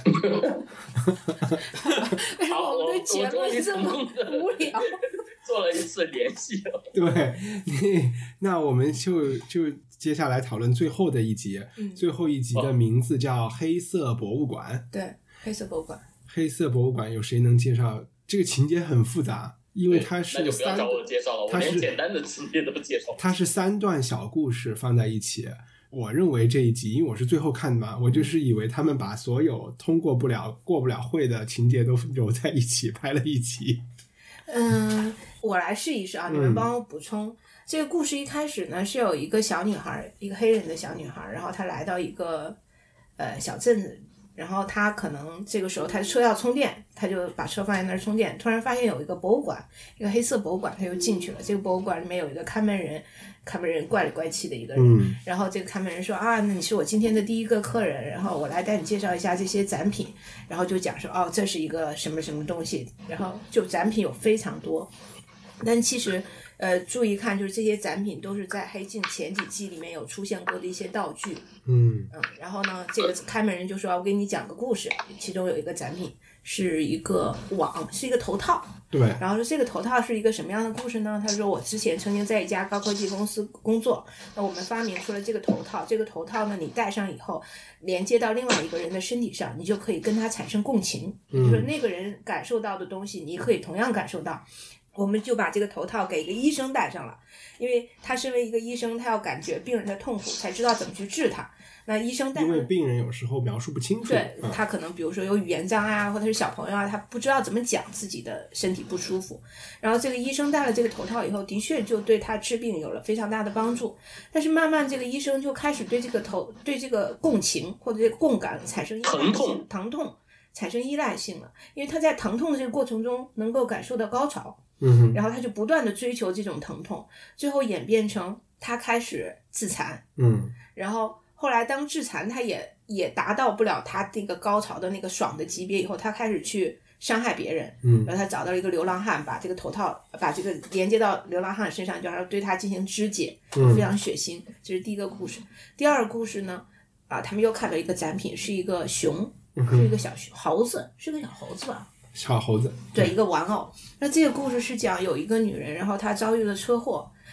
为什么我们的结论这么无聊？ 做了一次联系。 对，那我们就就接下来讨论最后的一集，嗯、最后一集的名字叫《黑色博物馆》。 对，黑色博物馆。 黑色博物馆有谁能介绍？这个情节很复杂。因为它是三， 那就不要找我介绍了，我连简单的情节都介绍。 它是三段小故事放在一起。我认为这一集，因为我是最后看的嘛，我就是以为他们把所有通过不了、过不了会的情节都揉在一起拍了一集。 嗯，我来试一试啊，你们帮我补充。嗯、这个故事一开始呢，是有一个小女孩，一个黑人的小女孩，然后她来到一个呃小镇子。然后他可能这个时候他的车要充电，他就把车放在那儿充电，突然发现有一个博物馆，一个黑色博物馆，他就进去了。这个博物馆里面有一个看门人，看门人怪里怪气的一个人、嗯、然后这个看门人说啊，那你是我今天的第一个客人，然后我来带你介绍一下这些展品，然后就讲说哦，这是一个什么什么东西，然后就展品有非常多，但其实呃，注意看，就是这些展品都是在黑镜前几季里面有出现过的一些道具。 嗯嗯，然后呢，这个开门人就说：“我给你讲个故事。”其中有一个展品是一个网，是一个头套。 对。 然后说这个头套是一个什么样的故事呢？他说：“我之前曾经在一家高科技公司工作，那我们发明出了这个头套。这个头套呢，你戴上以后，连接到另外一个人的身体上，你就可以跟他产生共情。嗯、就是那个人感受到的东西，你可以同样感受到。”我们就把这个头套给一个医生戴上了，因为他身为一个医生，他要感觉病人的痛苦，才知道怎么去治他。那医生戴上， 因为病人有时候描述不清楚， 对、嗯、他可能比如说有语言障碍啊，或者是小朋友啊，他不知道怎么讲自己的身体不舒服。然后这个医生戴了这个头套以后，的确就对他治病有了非常大的帮助。但是慢慢这个医生就开始对这个头对这个共情或者这个共感产生依赖性， 疼痛疼痛产生依赖性了，因为他在疼痛的这个过程中能够感受到高潮。 嗯， 然后他就不断的追求这种疼痛，最后演变成他开始自残。 嗯， 然后后来当自残他也也达到不了他那个高潮的那个爽的级别以后，他开始去伤害别人。 嗯， 然后他找到了一个流浪汉，把这个头套把这个连接到流浪汉身上，就要对他进行肢解，非常血腥。这是第一个故事。第二个故事呢，啊，他们又看到一个展品，是一个熊，是一个小熊猴子，是个小猴子吧。 小猴子， 对，一个玩偶。那这个故事是讲有一个女人，然后她遭遇了车祸，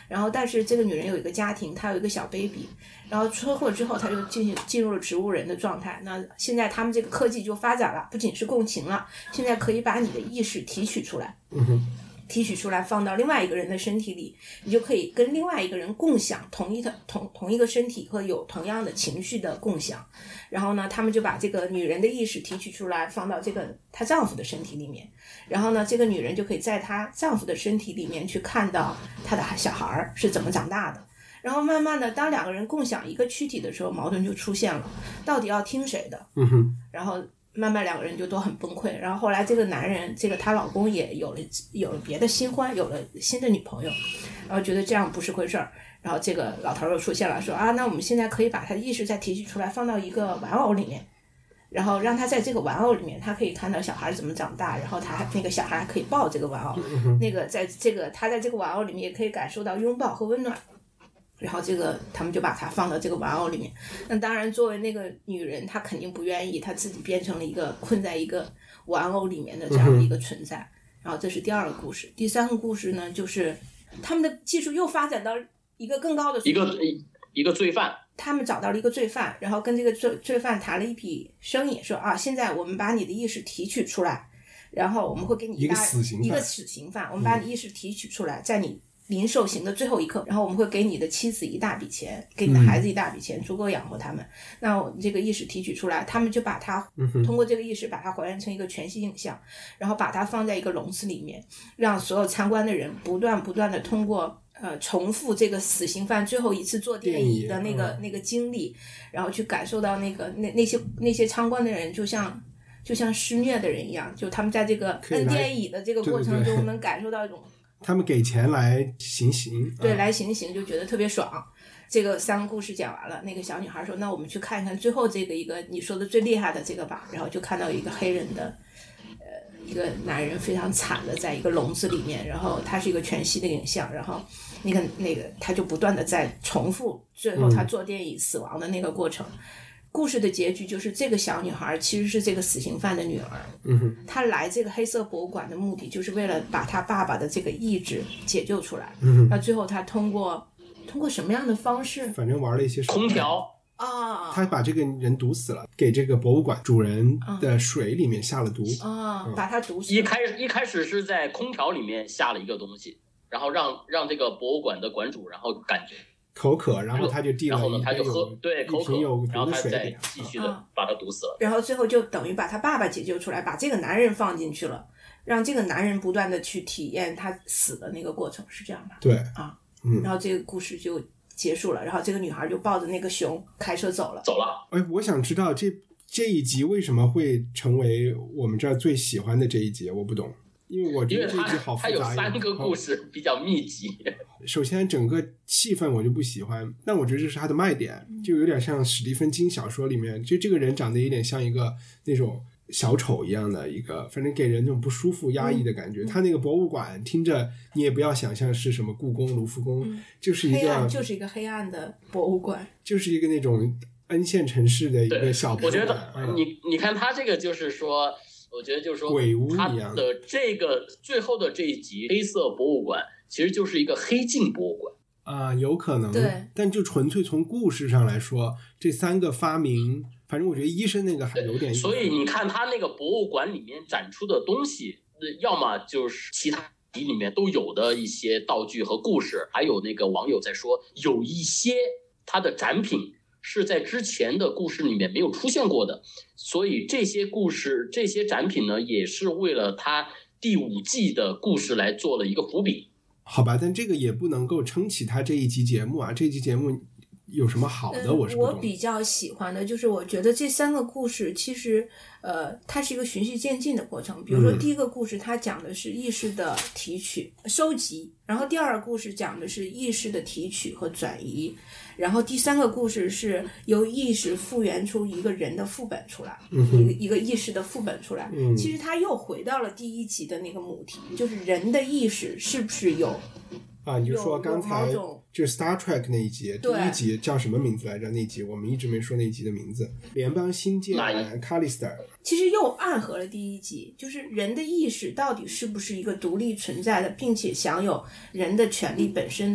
然后但是这个女人有一个家庭，她有一个小 baby， 然后车祸之后她就进行进入了植物人的状态。那现在他们这个科技就发展了，不仅是共情了，现在可以把你的意识提取出来， 嗯哼， 提取出来放到另外一个人的身体里，你就可以跟另外一个人共享同一的同同一个身体和有同样的情绪的共享。然后呢，他们就把这个女人的意识提取出来放到这个她丈夫的身体里面，然后呢这个女人就可以在她丈夫的身体里面去看到她的小孩是怎么长大的。然后慢慢的当两个人共享一个躯体的时候，矛盾就出现了，到底要听谁的？ 嗯哼， 然后慢慢两个人就都很崩溃。然后后来这个男人，这个她老公也有了有了别的新欢，有了新的女朋友，然后觉得这样不是回事儿。然后这个老头又出现了，说啊，那我们现在可以把他的意识再提取出来，放到一个玩偶里面，然后让他在这个玩偶里面，他可以看到小孩怎么长大，然后他那个小孩还可以抱这个玩偶，那个在这个他在这个玩偶里面也可以感受到拥抱和温暖。然后这个他们就把它放到这个玩偶里面。那当然作为那个女人，她肯定不愿意，她自己变成了一个困在一个玩偶里面的这样的一个存在。然后这是第二个故事。第三个故事呢，就是他们的技术又发展到一个更高的一个一个罪犯， 他们找到了一个罪犯，然后跟这个罪罪犯谈了一笔生意，说啊，现在我们把你的意识提取出来，然后我们会给你一个死刑犯， 一个死刑犯，我们把你意识提取出来，在你临受刑的最后一刻，然后我们会给你的妻子一大笔钱，给你的孩子一大笔钱，足够养活他们。那我这个意识提取出来，他们就把它通过这个意识把它还原成一个全息影像，然后把它放在一个笼子里面，让所有参观的人不断不断的通过呃，重复这个死刑犯最后一次坐电椅的那个、嗯、那个经历，然后去感受到那个那那些那些参观的人就像就像施虐的人一样，就他们在这个摁电椅的这个过程中能感受到一种， 他们给钱来行刑， 对，来行刑就觉得特别爽。这个三个故事讲完了，那个小女孩说：“那我们去看一看最后这个一个你说的最厉害的这个吧。”然后就看到一个黑人的。一个男人非常惨的在一个笼子里面，然后他是一个全息的影像，然后那个那个他就不断的在重复最后他坐电椅死亡的那个过程、嗯、故事的结局就是这个小女孩其实是这个死刑犯的女儿， 嗯哼， 她来这个黑色博物馆的目的就是为了把她爸爸的这个意志解救出来， 嗯哼， 那最后她通过通过什么样的方式， 反正玩了一些空调啊， 他把这个人毒死了，给这个博物馆主人的水里面下了毒啊、嗯，把他毒死了。 一开始一开始是在空调里面下了一个东西，然后让让这个博物馆的馆主，然后感觉口渴，然后他就递了一杯有对口渴有然后他再给继续的把他毒死了、 嗯。然后最后就等于把他爸爸解救出来，把这个男人放进去了，让这个男人不断的去体验他死的那个过程，是这样吧？ 对啊， 嗯， 然后这个故事就结束了，然后这个女孩就抱着那个熊开车走了， 走了。 哎，我想知道这这一集为什么会成为我们这儿最喜欢的这一集？我不懂，因为我觉得这一集好复杂， 它有三个故事比较密集。 首先，整个气氛我就不喜欢，但我觉得这是它的卖点，就有点像史蒂芬金小说里面，就这个人长得有点像一个那种小丑一样的一个，反正给人那种不舒服压抑的感觉、嗯、他那个博物馆听着你也不要想象是什么故宫卢浮宫、嗯、就是一个就是一个黑暗的博物馆， 就是一个那种N线城市的一个小博物馆。 我觉得、嗯、你你看他这个就是说我觉得就是说鬼屋一样的这个最后的这一集黑色博物馆其实就是一个黑镜博物馆啊、呃，有可能， 对， 但就纯粹从故事上来说，这三个发明，反正我觉得医生那个还有点意思。 所以你看他那个博物馆里面展出的东西，要么就是其他集里面都有的一些道具和故事，还有那个网友在说，有一些他的展品是在之前的故事里面没有出现过的，所以这些故事、这些展品呢，也是为了他第五季的故事来做了一个伏笔。 好吧，但这个也不能够撑起他这一集节目啊！这一集节目有什么好的？我是不懂、 嗯、我比较喜欢的就是，我觉得这三个故事其实，呃，它是一个循序渐进的过程。比如说，第一个故事它讲的是意识的提取、收集，然后第二个故事讲的是意识的提取和转移，然后第三个故事是由意识复原出一个人的副本出来， 嗯、 一个一个意识的副本出来。 嗯、 其实它又回到了第一集的那个母题，就是人的意识是不是有。 啊，你就说刚才就是 Star Trek 那一集，第一集叫什么名字来着？那一集我们一直没说那一集的名字。联邦新舰 Callister， 其实又暗合了第一集，就是人的意识到底是不是一个独立存在的，并且享有人的权利本身的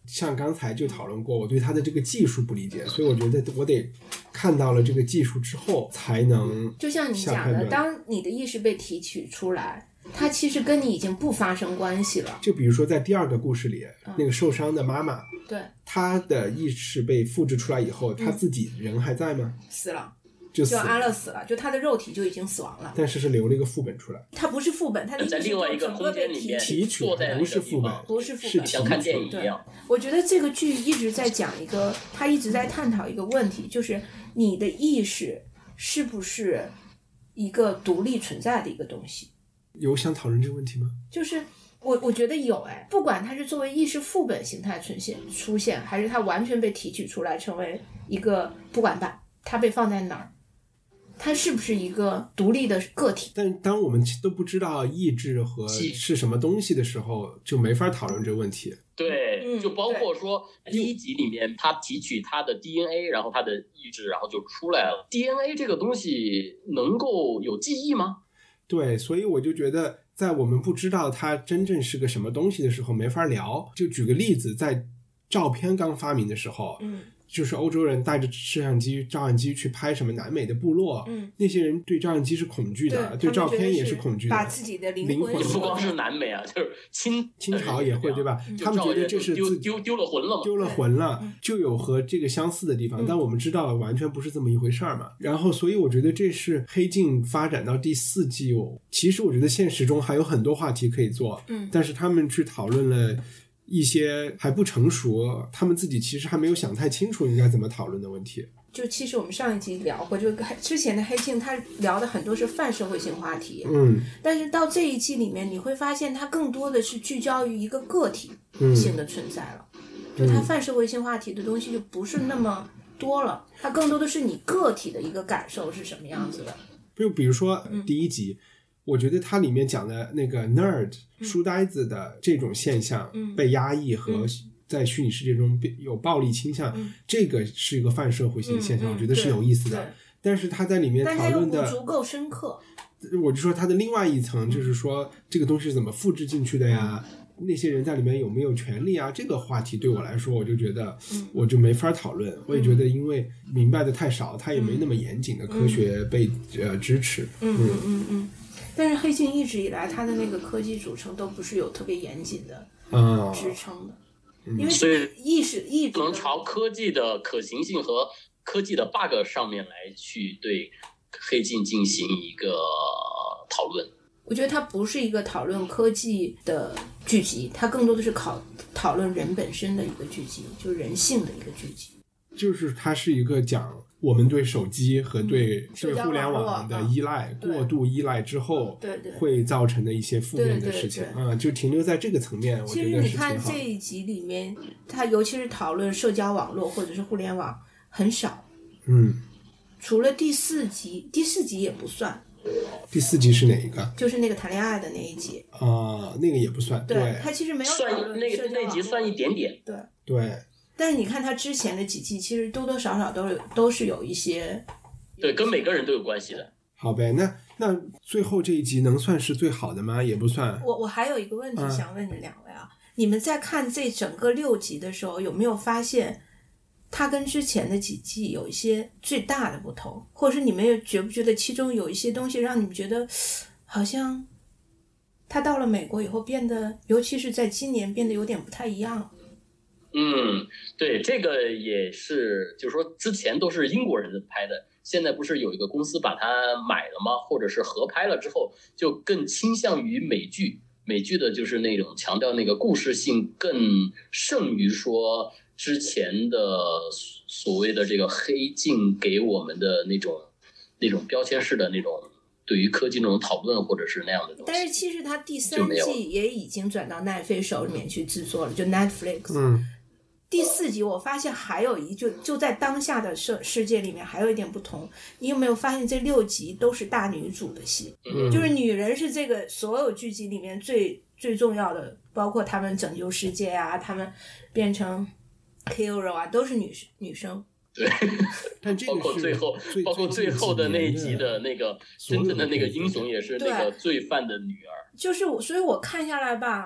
像刚才就讨论过，我对它的这个技术不理解，所以我觉得我得看到了这个技术之后才能就像你讲的，当你的意识被提取出来，它其实跟你已经不发生关系了。 就比如说在第二个故事里、 嗯、 那个受伤的妈妈， 对， 她的意识被复制出来以后，她自己人还在吗？ 死了， 就死了， 就安乐死了，就她的肉体就已经死亡了， 但是是留了一个副本出来。 它不是副本，它的意识在另外一个空间里面提取，不是副本， 不是副本， 是像看电影一样。 我觉得这个剧一直在讲一个，它一直在探讨一个问题，就是你的意识是不是一个独立存在的一个东西。 有想讨论这个问题吗？ 就是我我觉得有哎，不管它是作为意识副本形态出现出现，还是它完全被提取出来成为一个不管吧，它被放在哪儿，它是不是一个独立的个体？ 但当我们都不知道意志和是什么东西的时候，就没法讨论这个问题。 对，就包括说第一集里面他提取他的 D N A， 然后他的意志然后就出来了。D N A 这个东西能够有记忆吗？ 对，所以我就觉得在我们不知道它真正是个什么东西的时候没法聊。就举个例子，在照片刚发明的时候， 嗯， 就是欧洲人带着摄像机照相机去拍什么南美的部落， 嗯， 那些人对照相机是恐惧的， 对, 对照片也是恐惧的， 把自己的灵魂不光是南美啊，就是清清朝也会，对吧？ 嗯、 他们觉得这是丢丢丢了魂了嘛， 丢了魂了，就有和这个相似的地方， 嗯、 但我们知道完全不是这么一回事儿嘛。然后，所以我觉得这是黑镜发展到第四季，我其实我觉得现实中还有很多话题可以做， 嗯， 但是他们去讨论了一些还不成熟，他们自己其实还没有想太清楚应该怎么讨论的问题。 就其实我们上一集聊过，就之前的黑镜他聊的很多是泛社会性话题， 嗯， 但是到这一季里面你会发现它更多的是聚焦于一个个体性的存在了，嗯、就它泛社会性话题的东西就不是那么多了，它更多的是你个体的一个感受是什么样子的。 就比如说第一集、嗯、我觉得它里面讲的那个 nerd、嗯、书呆子的这种现象、嗯、被压抑和在虚拟世界中有暴力倾向、嗯、这个是一个泛社会性的现象、嗯、我觉得是有意思的、嗯、但是他在里面讨论的但它又不足够深刻， 我就说他的另外一层就是说、嗯、这个东西是怎么复制进去的呀、嗯、那些人在里面有没有权利啊，这个话题对我来说我就觉得我就没法讨论、嗯、我也觉得因为明白的太少，他也没那么严谨的科学被、嗯、呃支持。 嗯嗯嗯嗯。但是黑镜一直以来它的那个科技组成都不是有特别严谨的支撑的、嗯、因为所以意识意不能朝科技的可行性和科技的 bug 上面来去对黑镜进行一个讨论。 我觉得它不是一个讨论科技的剧集，它更多的是考讨论人本身的一个剧集，就是人性的一个剧集。 就是它是一个讲我们对手机和对、嗯、对互联网的依赖、嗯、过度依赖之后会造成的一些负面的事情啊、嗯，就停留在这个层面。我觉得是挺好。 其实你看这一集里面，它尤其是讨论社交网络或者是互联网很少。 嗯， 除了第四集，第四集也不算。 第四集是哪一个？ 就是那个谈恋爱的那一集啊、呃，那个也不算。对， 对它其实没有算那个那集算一点点。 对对。 但是你看他之前的几季，其实多多少少都有都是有一些， 对，跟每个人都有关系的。 好呗，那那最后这一集能算是最好的吗？也不算。 我我还有一个问题想问你两位啊，嗯、你们在看这整个六集的时候，有没有发现它跟之前的几季有一些最大的不同？或者是你们也觉不觉得其中有一些东西让你们觉得好像他到了美国以后变得，尤其是在今年变得有点不太一样？ 嗯，对，这个也是，就是说之前都是英国人拍的，现在不是有一个公司把它买了吗？或者是合拍了之后，就更倾向于美剧。美剧的就是那种强调那个故事性更胜于说之前的所谓的这个黑镜给我们的那种那种标签式的那种对于科技那种讨论或者是那样的东西。 但是其实它第三季也已经转到奈飞手里面去制作了，就 Netflix。 嗯。 第四集我发现还有一就就在当下的世世界里面还有一点不同，你有没有发现这六集都是大女主的戏、嗯、就是女人是这个所有剧集里面最最重要的，包括他们拯救世界啊，他们变成 hero 啊，都是女女生。 对， 但这个包括最后包括最后的那一集的那个真正的那个英雄也是那个罪犯的女儿。 就是我所以我看下来吧，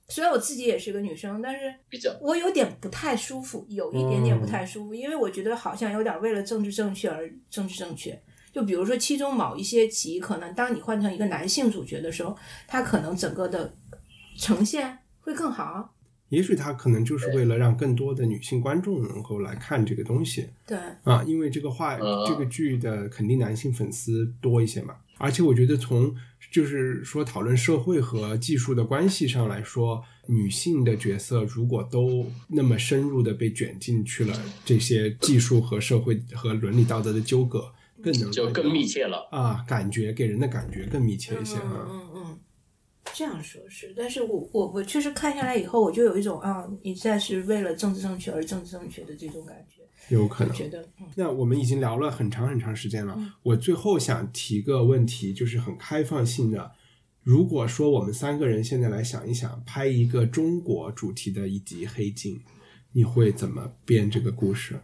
虽然我自己也是个女生，但是比较我有点不太舒服，有一点点不太舒服，因为我觉得好像有点为了政治正确而政治正确。就比如说其中某一些集，可能当你换成一个男性主角的时候，他可能整个的呈现会更好。 也许他可能就是为了让更多的女性观众能够来看这个东西。 对啊，因为这个话、呃、这个剧的肯定男性粉丝多一些嘛。而且我觉得从就是说讨论社会和技术的关系上来说，女性的角色如果都那么深入的被卷进去了这些技术和社会和伦理道德的纠葛，更能就更密切了啊，感觉给人的感觉更密切一些啊。 嗯嗯嗯，这样说是，但是我我我确实看下来以后，我就有一种啊，你在是为了政治正确而政治正确的这种感觉。 有可能觉得、嗯、 那我们已经聊了很长很长时间了、嗯、我最后想提个问题，就是很开放性的，如果说我们三个人现在来想一想，拍一个中国主题的一集黑镜，你会怎么编这个故事？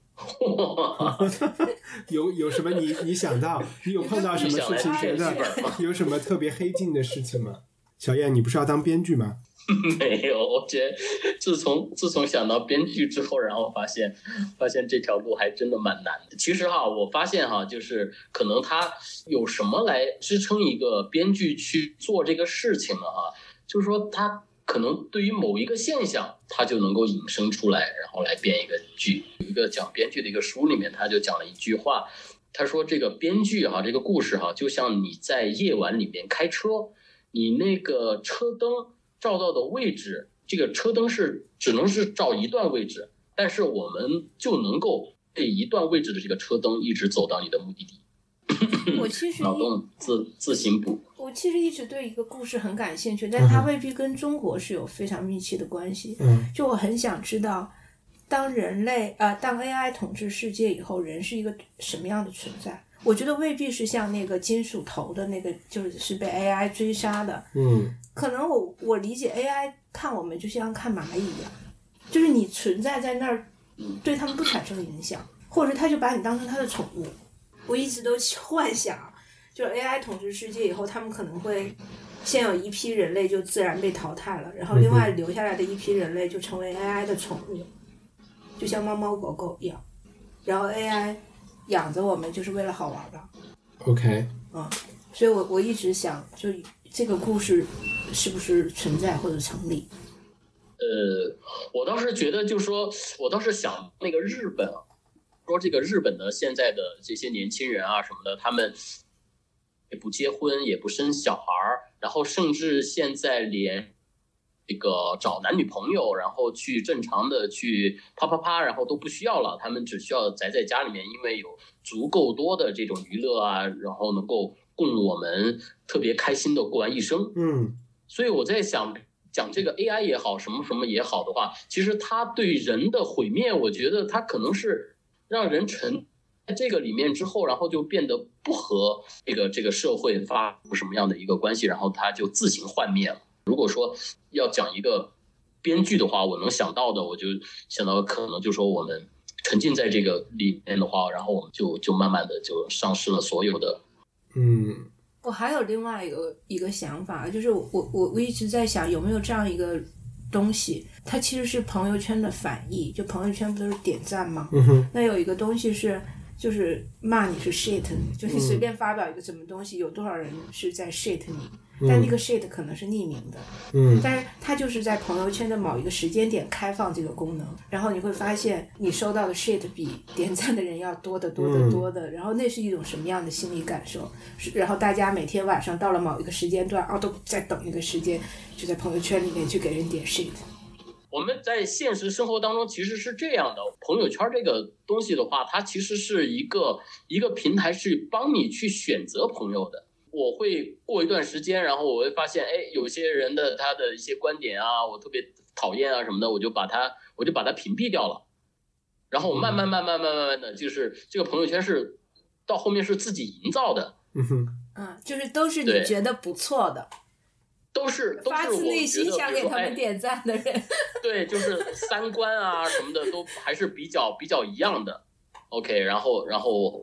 有有什么你你想到你有碰到什么事情觉得有什么特别黑镜的事情吗？小燕，你不是要当编剧吗？ 没有，我觉得自从自从想到编剧之后，然后发现发现这条路还真的蛮难的。其实哈，我发现哈，就是可能他有什么来支撑一个编剧去做这个事情了哈，就是说他可能对于某一个现象，他就能够引申出来，然后来编一个剧。有一个讲编剧的一个书里面，他就讲了一句话，他说这个编剧哈，这个故事哈，就像你在夜晚里面开车，你那个车灯照到的位置，这个车灯是只能是照一段位置，但是我们就能够这一段位置的这个车灯一直走到你的目的地。 我其实脑洞自自行补。 我其实一直对一个故事很感兴趣，但它未必跟中国是有非常密切的关系。 嗯， 就我很想知道，当人类呃，当 A I 统治世界以后，人是一个什么样的存在？我觉得未必是像那个金属头的那个，就是被 A I 追杀的。 嗯， 可能我我理解 A I 看我们就像看蚂蚁一样，就是你存在在那儿，对他们不产生影响，或者他就把你当成他的宠物。我一直都幻想，就 A I 统治世界以后，他们可能会先有一批人类就自然被淘汰了，然后另外留下来的一批人类就成为 A I 的宠物，就像猫猫狗狗一样，然后 A I 养着我们就是为了好玩的。 OK， 嗯，所以我我一直想，就这个故事是不是存在或者成立。 呃，我倒是觉得就是说我倒是想那个日本，说这个日本的现在的这些年轻人啊什么的，他们也不结婚也不生小孩，然后甚至现在连这个找男女朋友，然后去正常的去啪啪啪，然后都不需要了，他们只需要宅在家里面，因为有足够多的这种娱乐啊，然后能够供我们特别开心的过完一生。 嗯， 所以我在想讲这个 A I 也好，什么什么也好的话，其实它对人的毁灭，我觉得它可能是让人沉在这个里面之后，然后就变得不和这个这个社会发生什么样的一个关系，然后它就自行幻灭了。如果说要讲一个编剧的话，我能想到的，我就想到可能就说我们沉浸在这个里面的话，然后我们就就慢慢的就丧失了所有的。 嗯， 我还有另外一个一个想法，就是我我我一直在想有没有这样一个东西，它其实是朋友圈的反义。就朋友圈不都是点赞吗？ 嗯哼， 那有一个东西是就是骂你是 shit， 就你随便发表一个什么东西，嗯、有多少人是在 shit 你，但那个 shit 可能是匿名的， 嗯， 但是它就是在朋友圈的某一个时间点开放这个功能，然后你会发现你收到的 shit 比点赞的人要多得多得多的、嗯、然后那是一种什么样的心理感受？然后大家每天晚上到了某一个时间段，哦，都在等那个时间，就在朋友圈里面去给人点 shit。 我们在现实生活当中其实是这样的，朋友圈这个东西的话，它其实是一个一个平台，是帮你去选择朋友的。我会过一段时间，然后我会发现，哎，有些人的他的一些观点啊，我特别讨厌啊什么的，我就把他我就把他屏蔽掉了。然后我慢慢慢慢慢慢慢的，就是这个朋友圈是到后面是自己营造的。 嗯哼， 嗯，就是都是你觉得不错的。都是都是发自内心想给他们点赞的人， 对，就是三观啊什么的都还是比较比较一样的。OK， 然后然后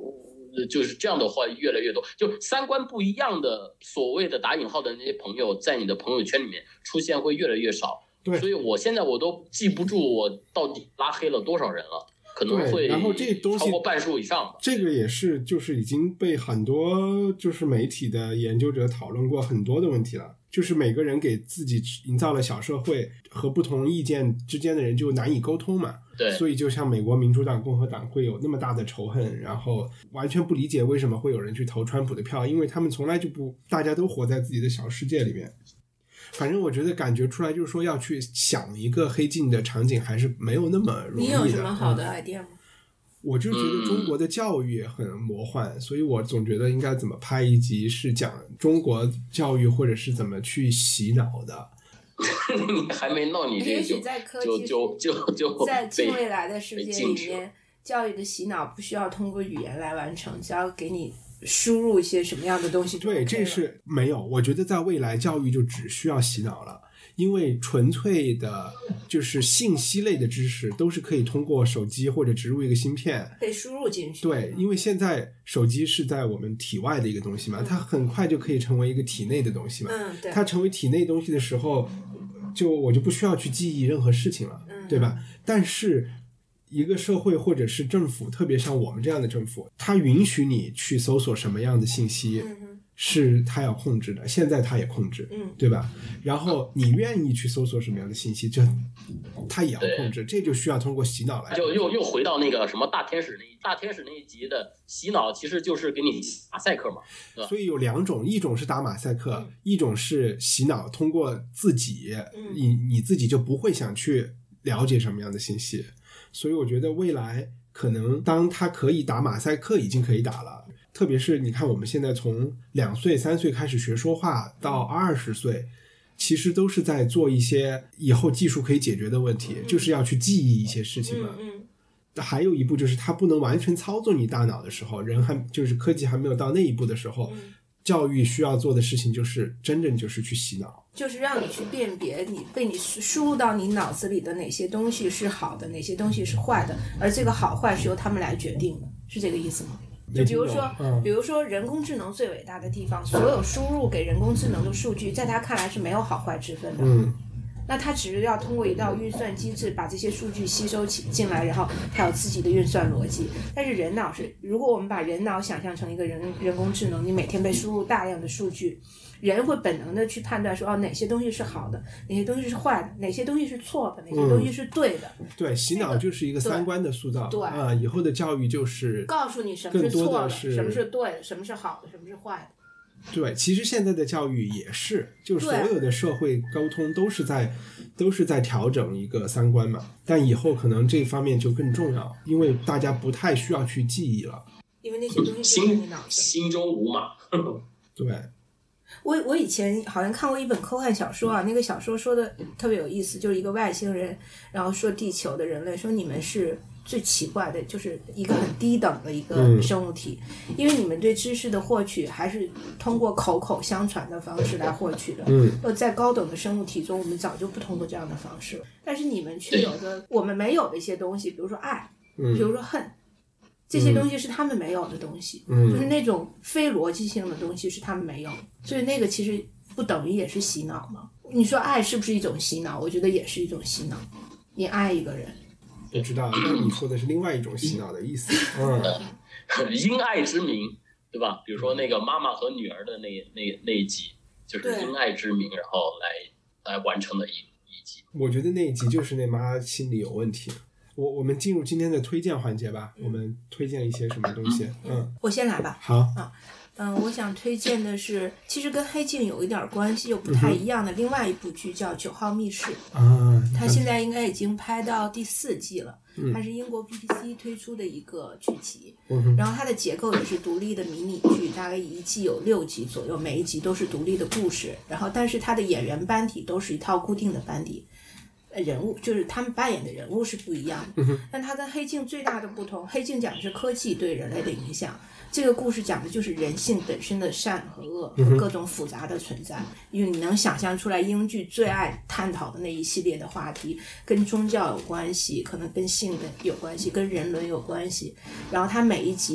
就是这样的话越来越多，就三观不一样的所谓的打引号的那些朋友，在你的朋友圈里面出现会越来越少。 对， 所以我现在我都记不住我到底拉黑了多少人了，可能会然后这东西超过半数以上。 这个也是就是已经被很多就是媒体的研究者讨论过很多的问题了。就是每个人给自己营造了小社会，和不同意见之间的人就难以沟通嘛。 对， 所以就像美国民主党共和党会有那么大的仇恨，然后完全不理解为什么会有人去投川普的票，因为他们从来就不，大家都活在自己的小世界里面。反正我觉得感觉出来就是说要去想一个黑镜的场景还是没有那么容易的。 你有什么好的 idea 吗？ 我就觉得中国的教育很魔幻、嗯、所以我总觉得应该怎么拍一集是讲中国教育或者是怎么去洗脑的。 你还没闹，你这也许在科技就就就就在近未来的世界里面，教育的洗脑不需要通过语言来完成，只要给你输入一些什么样的东西就 OK 了。 对，这是没有，我觉得在未来教育就只需要洗脑了。因为纯粹的就是信息类的知识都是可以通过手机或者植入一个芯片被输入进去。 对，因为现在手机是在我们体外的一个东西嘛、嗯、它很快就可以成为一个体内的东西嘛、 嗯、对， 它成为体内东西的时候就我就不需要去记忆任何事情了、嗯、对吧？但是一个社会或者是政府，特别像我们这样的政府，它允许你去搜索什么样的信息、嗯是他要控制的，现在他也控制， 嗯， 对吧？然后你愿意去搜索什么样的信息，这他也要控制，这就需要通过洗脑来。 就又又回到那个什么大天使那大天使那一集的洗脑，其实就是给你马赛克嘛，对吧？ 所以有两种，一种是打马赛克，嗯、一种是洗脑，通过自己， 嗯、 你你自己就不会想去了解什么样的信息。所以我觉得未来可能当他可以打马赛克，已经可以打了。特别是你看我们现在从两岁三岁开始学说话到二十岁，其实都是在做一些以后技术可以解决的问题、嗯、就是要去记忆一些事情嘛。 嗯嗯。还有一步就是它不能完全操作你大脑的时候，人还就是科技还没有到那一步的时候、嗯、教育需要做的事情就是真正就是去洗脑， 就是让你去辨别你被你输入到你脑子里的哪些东西是好的，哪些东西是坏的，而这个好坏是由他们来决定的，是这个意思吗？就比如说、嗯、比如说人工智能最伟大的地方，所有输入给人工智能的数据在他看来是没有好坏之分的。 嗯， 那他只是要通过一道运算机制把这些数据吸收起进来，然后他有自己的运算逻辑。但是人脑是，如果我们把人脑想象成一个人人工智能，你每天被输入大量的数据，人会本能的去判断说，哦，哪些东西是好的，哪些东西是坏的，哪些东西是错的，哪些东西是对的。 嗯、对，洗脑就是一个三观的塑造。 对啊、 呃，以后的教育就是告诉你什么是错的，什么是对的，什么是好的，什么是坏的。 对，其实现在的教育也是，就是所有的社会沟通都是在都是在调整一个三观嘛。但以后可能这方面就更重要，因为大家不太需要去记忆了， 因为那些东西就在你脑子里。 心中无马。 对。 我我以前好像看过一本科幻小说啊，那个小说说的特别有意思，就是一个外星人，然后说地球的人类，说你们是最奇怪的，就是一个很低等的一个生物体、嗯、因为你们对知识的获取还是通过口口相传的方式来获取的。 嗯， 在高等的生物体中，我们早就不通过这样的方式，但是你们却有着我们没有的一些东西，比如说爱， 嗯， 比如说恨。这些东西是他们没有的东西、 嗯、 就是那种非逻辑性的东西是他们没有，所以那个其实不等于也是洗脑吗？你说爱是不是一种洗脑？我觉得也是一种洗脑。你爱一个人， 不知道，那你说的是另外一种洗脑的意思。嗯， 因爱之名，对吧？比如说那个妈妈和女儿的那那那一集，就是因爱之名，然后来来完成的一一集。 我觉得那一集就是那妈心里有问题。我我们进入今天的推荐环节吧，我们推荐一些什么东西？嗯， 我先来吧。 好啊，嗯，我想推荐的是，其实跟黑镜有一点关系又不太一样的另外一部剧，叫《九号密室》 啊， 它现在应该已经拍到第四季了， 嗯、 它是英国 B B C 推出的一个剧集， 嗯、 然后它的结构也是独立的迷你剧，大概一季有六集左右，每一集都是独立的故事，然后但是它的演员班底都是一套固定的班底。人物就是他们扮演的人物是不一样的、 嗯、 但它跟黑镜最大的不同，黑镜讲的是科技对人类的影响，这个故事讲的就是人性本身的善和恶和各种复杂的存在、嗯、因为你能想象出来英剧最爱探讨的那一系列的话题跟宗教有关系，可能跟性有关系，跟人伦有关系，然后它每一集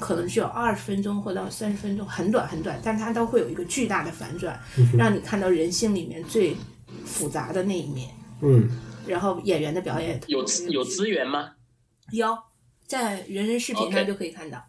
可能只有二十分钟或到三十分钟，很短很短，但它都会有一个巨大的反转，让你看到人性里面最复杂的那一面。 嗯， 然后演员的表演有有资源吗？ 有，在人人视频上 OK 就可以看到。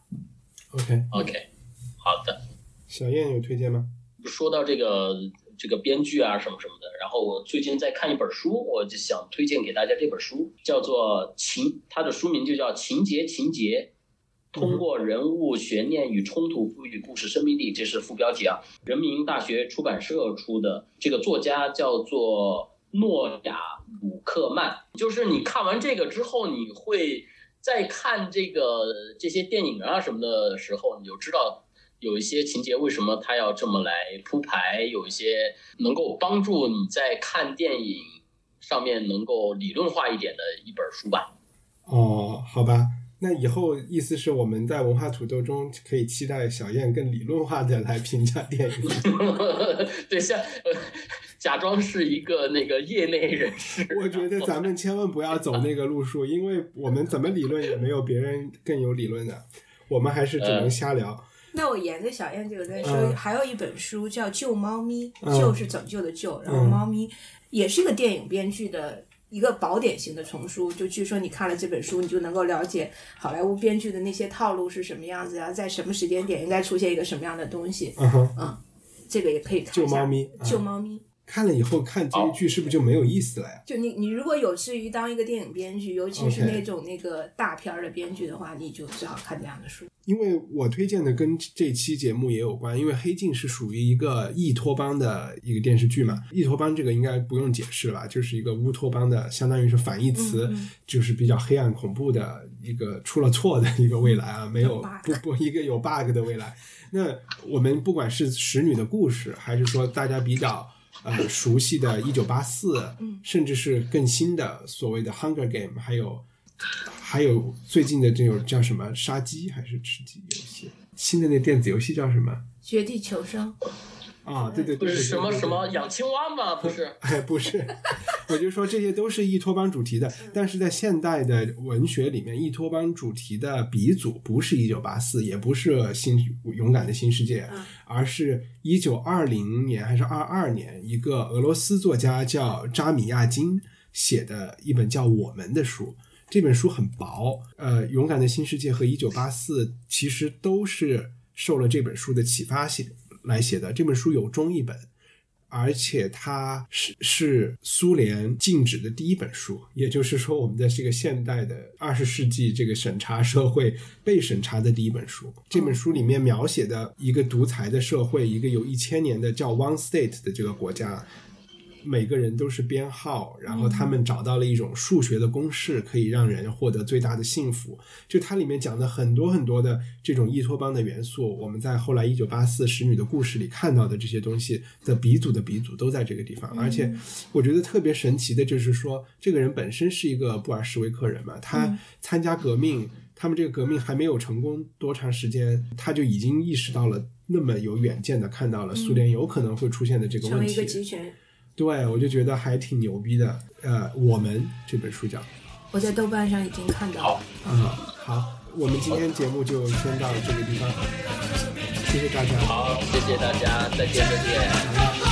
OK OK， 好的。 小燕有推荐吗？ 说到这个这个编剧啊什么什么的，然后我最近在看一本书，我就想推荐给大家这本书，叫做情，它的书名就叫《情节情节》，通过人物悬念与冲突赋予故事生命力，这是副标题啊。人民大学出版社出的，这个作家叫做诺亚鲁克曼。就是你看完这个之后，你会在看这个这些电影啊什么的时候，你就知道有一些情节为什么他要这么来铺排，有一些能够帮助你在看电影上面能够理论化一点的一本书吧。 哦，好吧，那以后意思是我们在文化土豆中可以期待小燕更理论化的来评价电影。 对，像、呃、假装是一个那个业内人士。 我觉得咱们千万不要走那个路数，因为我们怎么理论也没有别人更有理论的，我们还是只能瞎聊。呃那我沿着小燕这个在说、 嗯、 还有一本书叫《救猫咪》， 嗯、 救是拯救的救，然后猫咪也是一个电影编剧的一个宝典型的丛书，就据说你看了这本书，你就能够了解好莱坞编剧的那些套路是什么样子啊，在什么时间点应该出现一个什么样的东西。 嗯嗯，这个也可以看一下。 救猫咪， 救猫咪。 看了以后看这一剧是不是就没有意思了呀？ 就你你如果有志于当一个电影编剧，尤其是那种那个大片的编剧的话， okay. 你就最好看这样的书。 因为我推荐的跟这期节目也有关，因为黑镜是属于一个异托邦的一个电视剧嘛，异托邦这个应该不用解释了吧，就是一个乌托邦的，相当于是反义词，嗯嗯，就是比较黑暗恐怖的一个出了错的一个未来啊，没有不不一个有 bug 的未来。那我们不管是使女的故事，还是说大家比较呃熟悉的一九八四，甚至是更新的所谓的 Hunger Game， 还有还有最近的这种叫什么杀鸡还是吃鸡游戏，新的那电子游戏叫什么？ 绝地求生。 啊，对对对， 不是什么什么养青蛙吗？不是， 哎，不是，我就说这些都是异托邦主题的，但是在现代的文学里面，异托邦主题的鼻祖不是一九八四，也不是新勇敢的新世界，而是一九二零年还是二二年，一个俄罗斯作家叫扎米亚金写的一本叫《我们》的书。这本书很薄，呃，勇敢的新世界和一九八四其实都是受了这本书的启发写来写的。这本书有中译本，而且它是是苏联禁止的第一本书，也就是说我们的这个现代的二十世纪这个审查社会被审查的第一本书。这本书里面描写的一个独裁的社会，一个有一千年的叫 One State 的这个国家，每个人都是编号，然后他们找到了一种数学的公式，可以让人获得最大的幸福。就它里面讲的很多很多的这种异托邦的元素，我们在后来一九八四使女的故事里看到的这些东西的鼻祖的鼻祖都在这个地方。而且我觉得特别神奇的就是说，这个人本身是一个布尔什维克人嘛，他参加革命，他们这个革命还没有成功多长时间，他就已经意识到了，那么有远见的看到了苏联有可能会出现的这个问题， 成为一个集权。 对，我就觉得还挺牛逼的。呃，我们这本书叫， 我在豆瓣上已经看到了。 嗯，好，我们今天节目就先到这个地方，谢谢大家。 好，谢谢大家，再见，再见。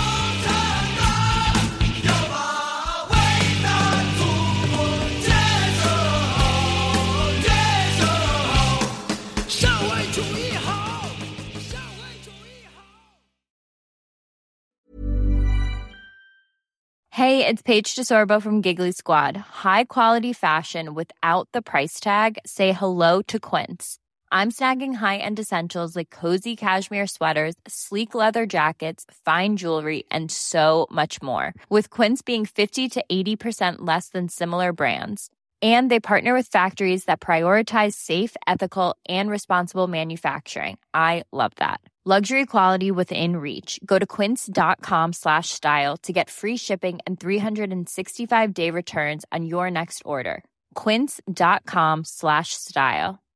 Hey, it's Paige DeSorbo from Giggly Squad. High quality fashion without the price tag. Say hello to Quince. I'm snagging high-end essentials like cozy cashmere sweaters, sleek leather jackets, fine jewelry, and so much more. With Quince being fifty to eighty percent less than similar brands. And they partner with factories that prioritize safe, ethical, and responsible manufacturing. I love that. Luxury quality within reach. Go to quince.com slash style to get free shipping and three sixty-five day returns on your next order. Quince.com slash style.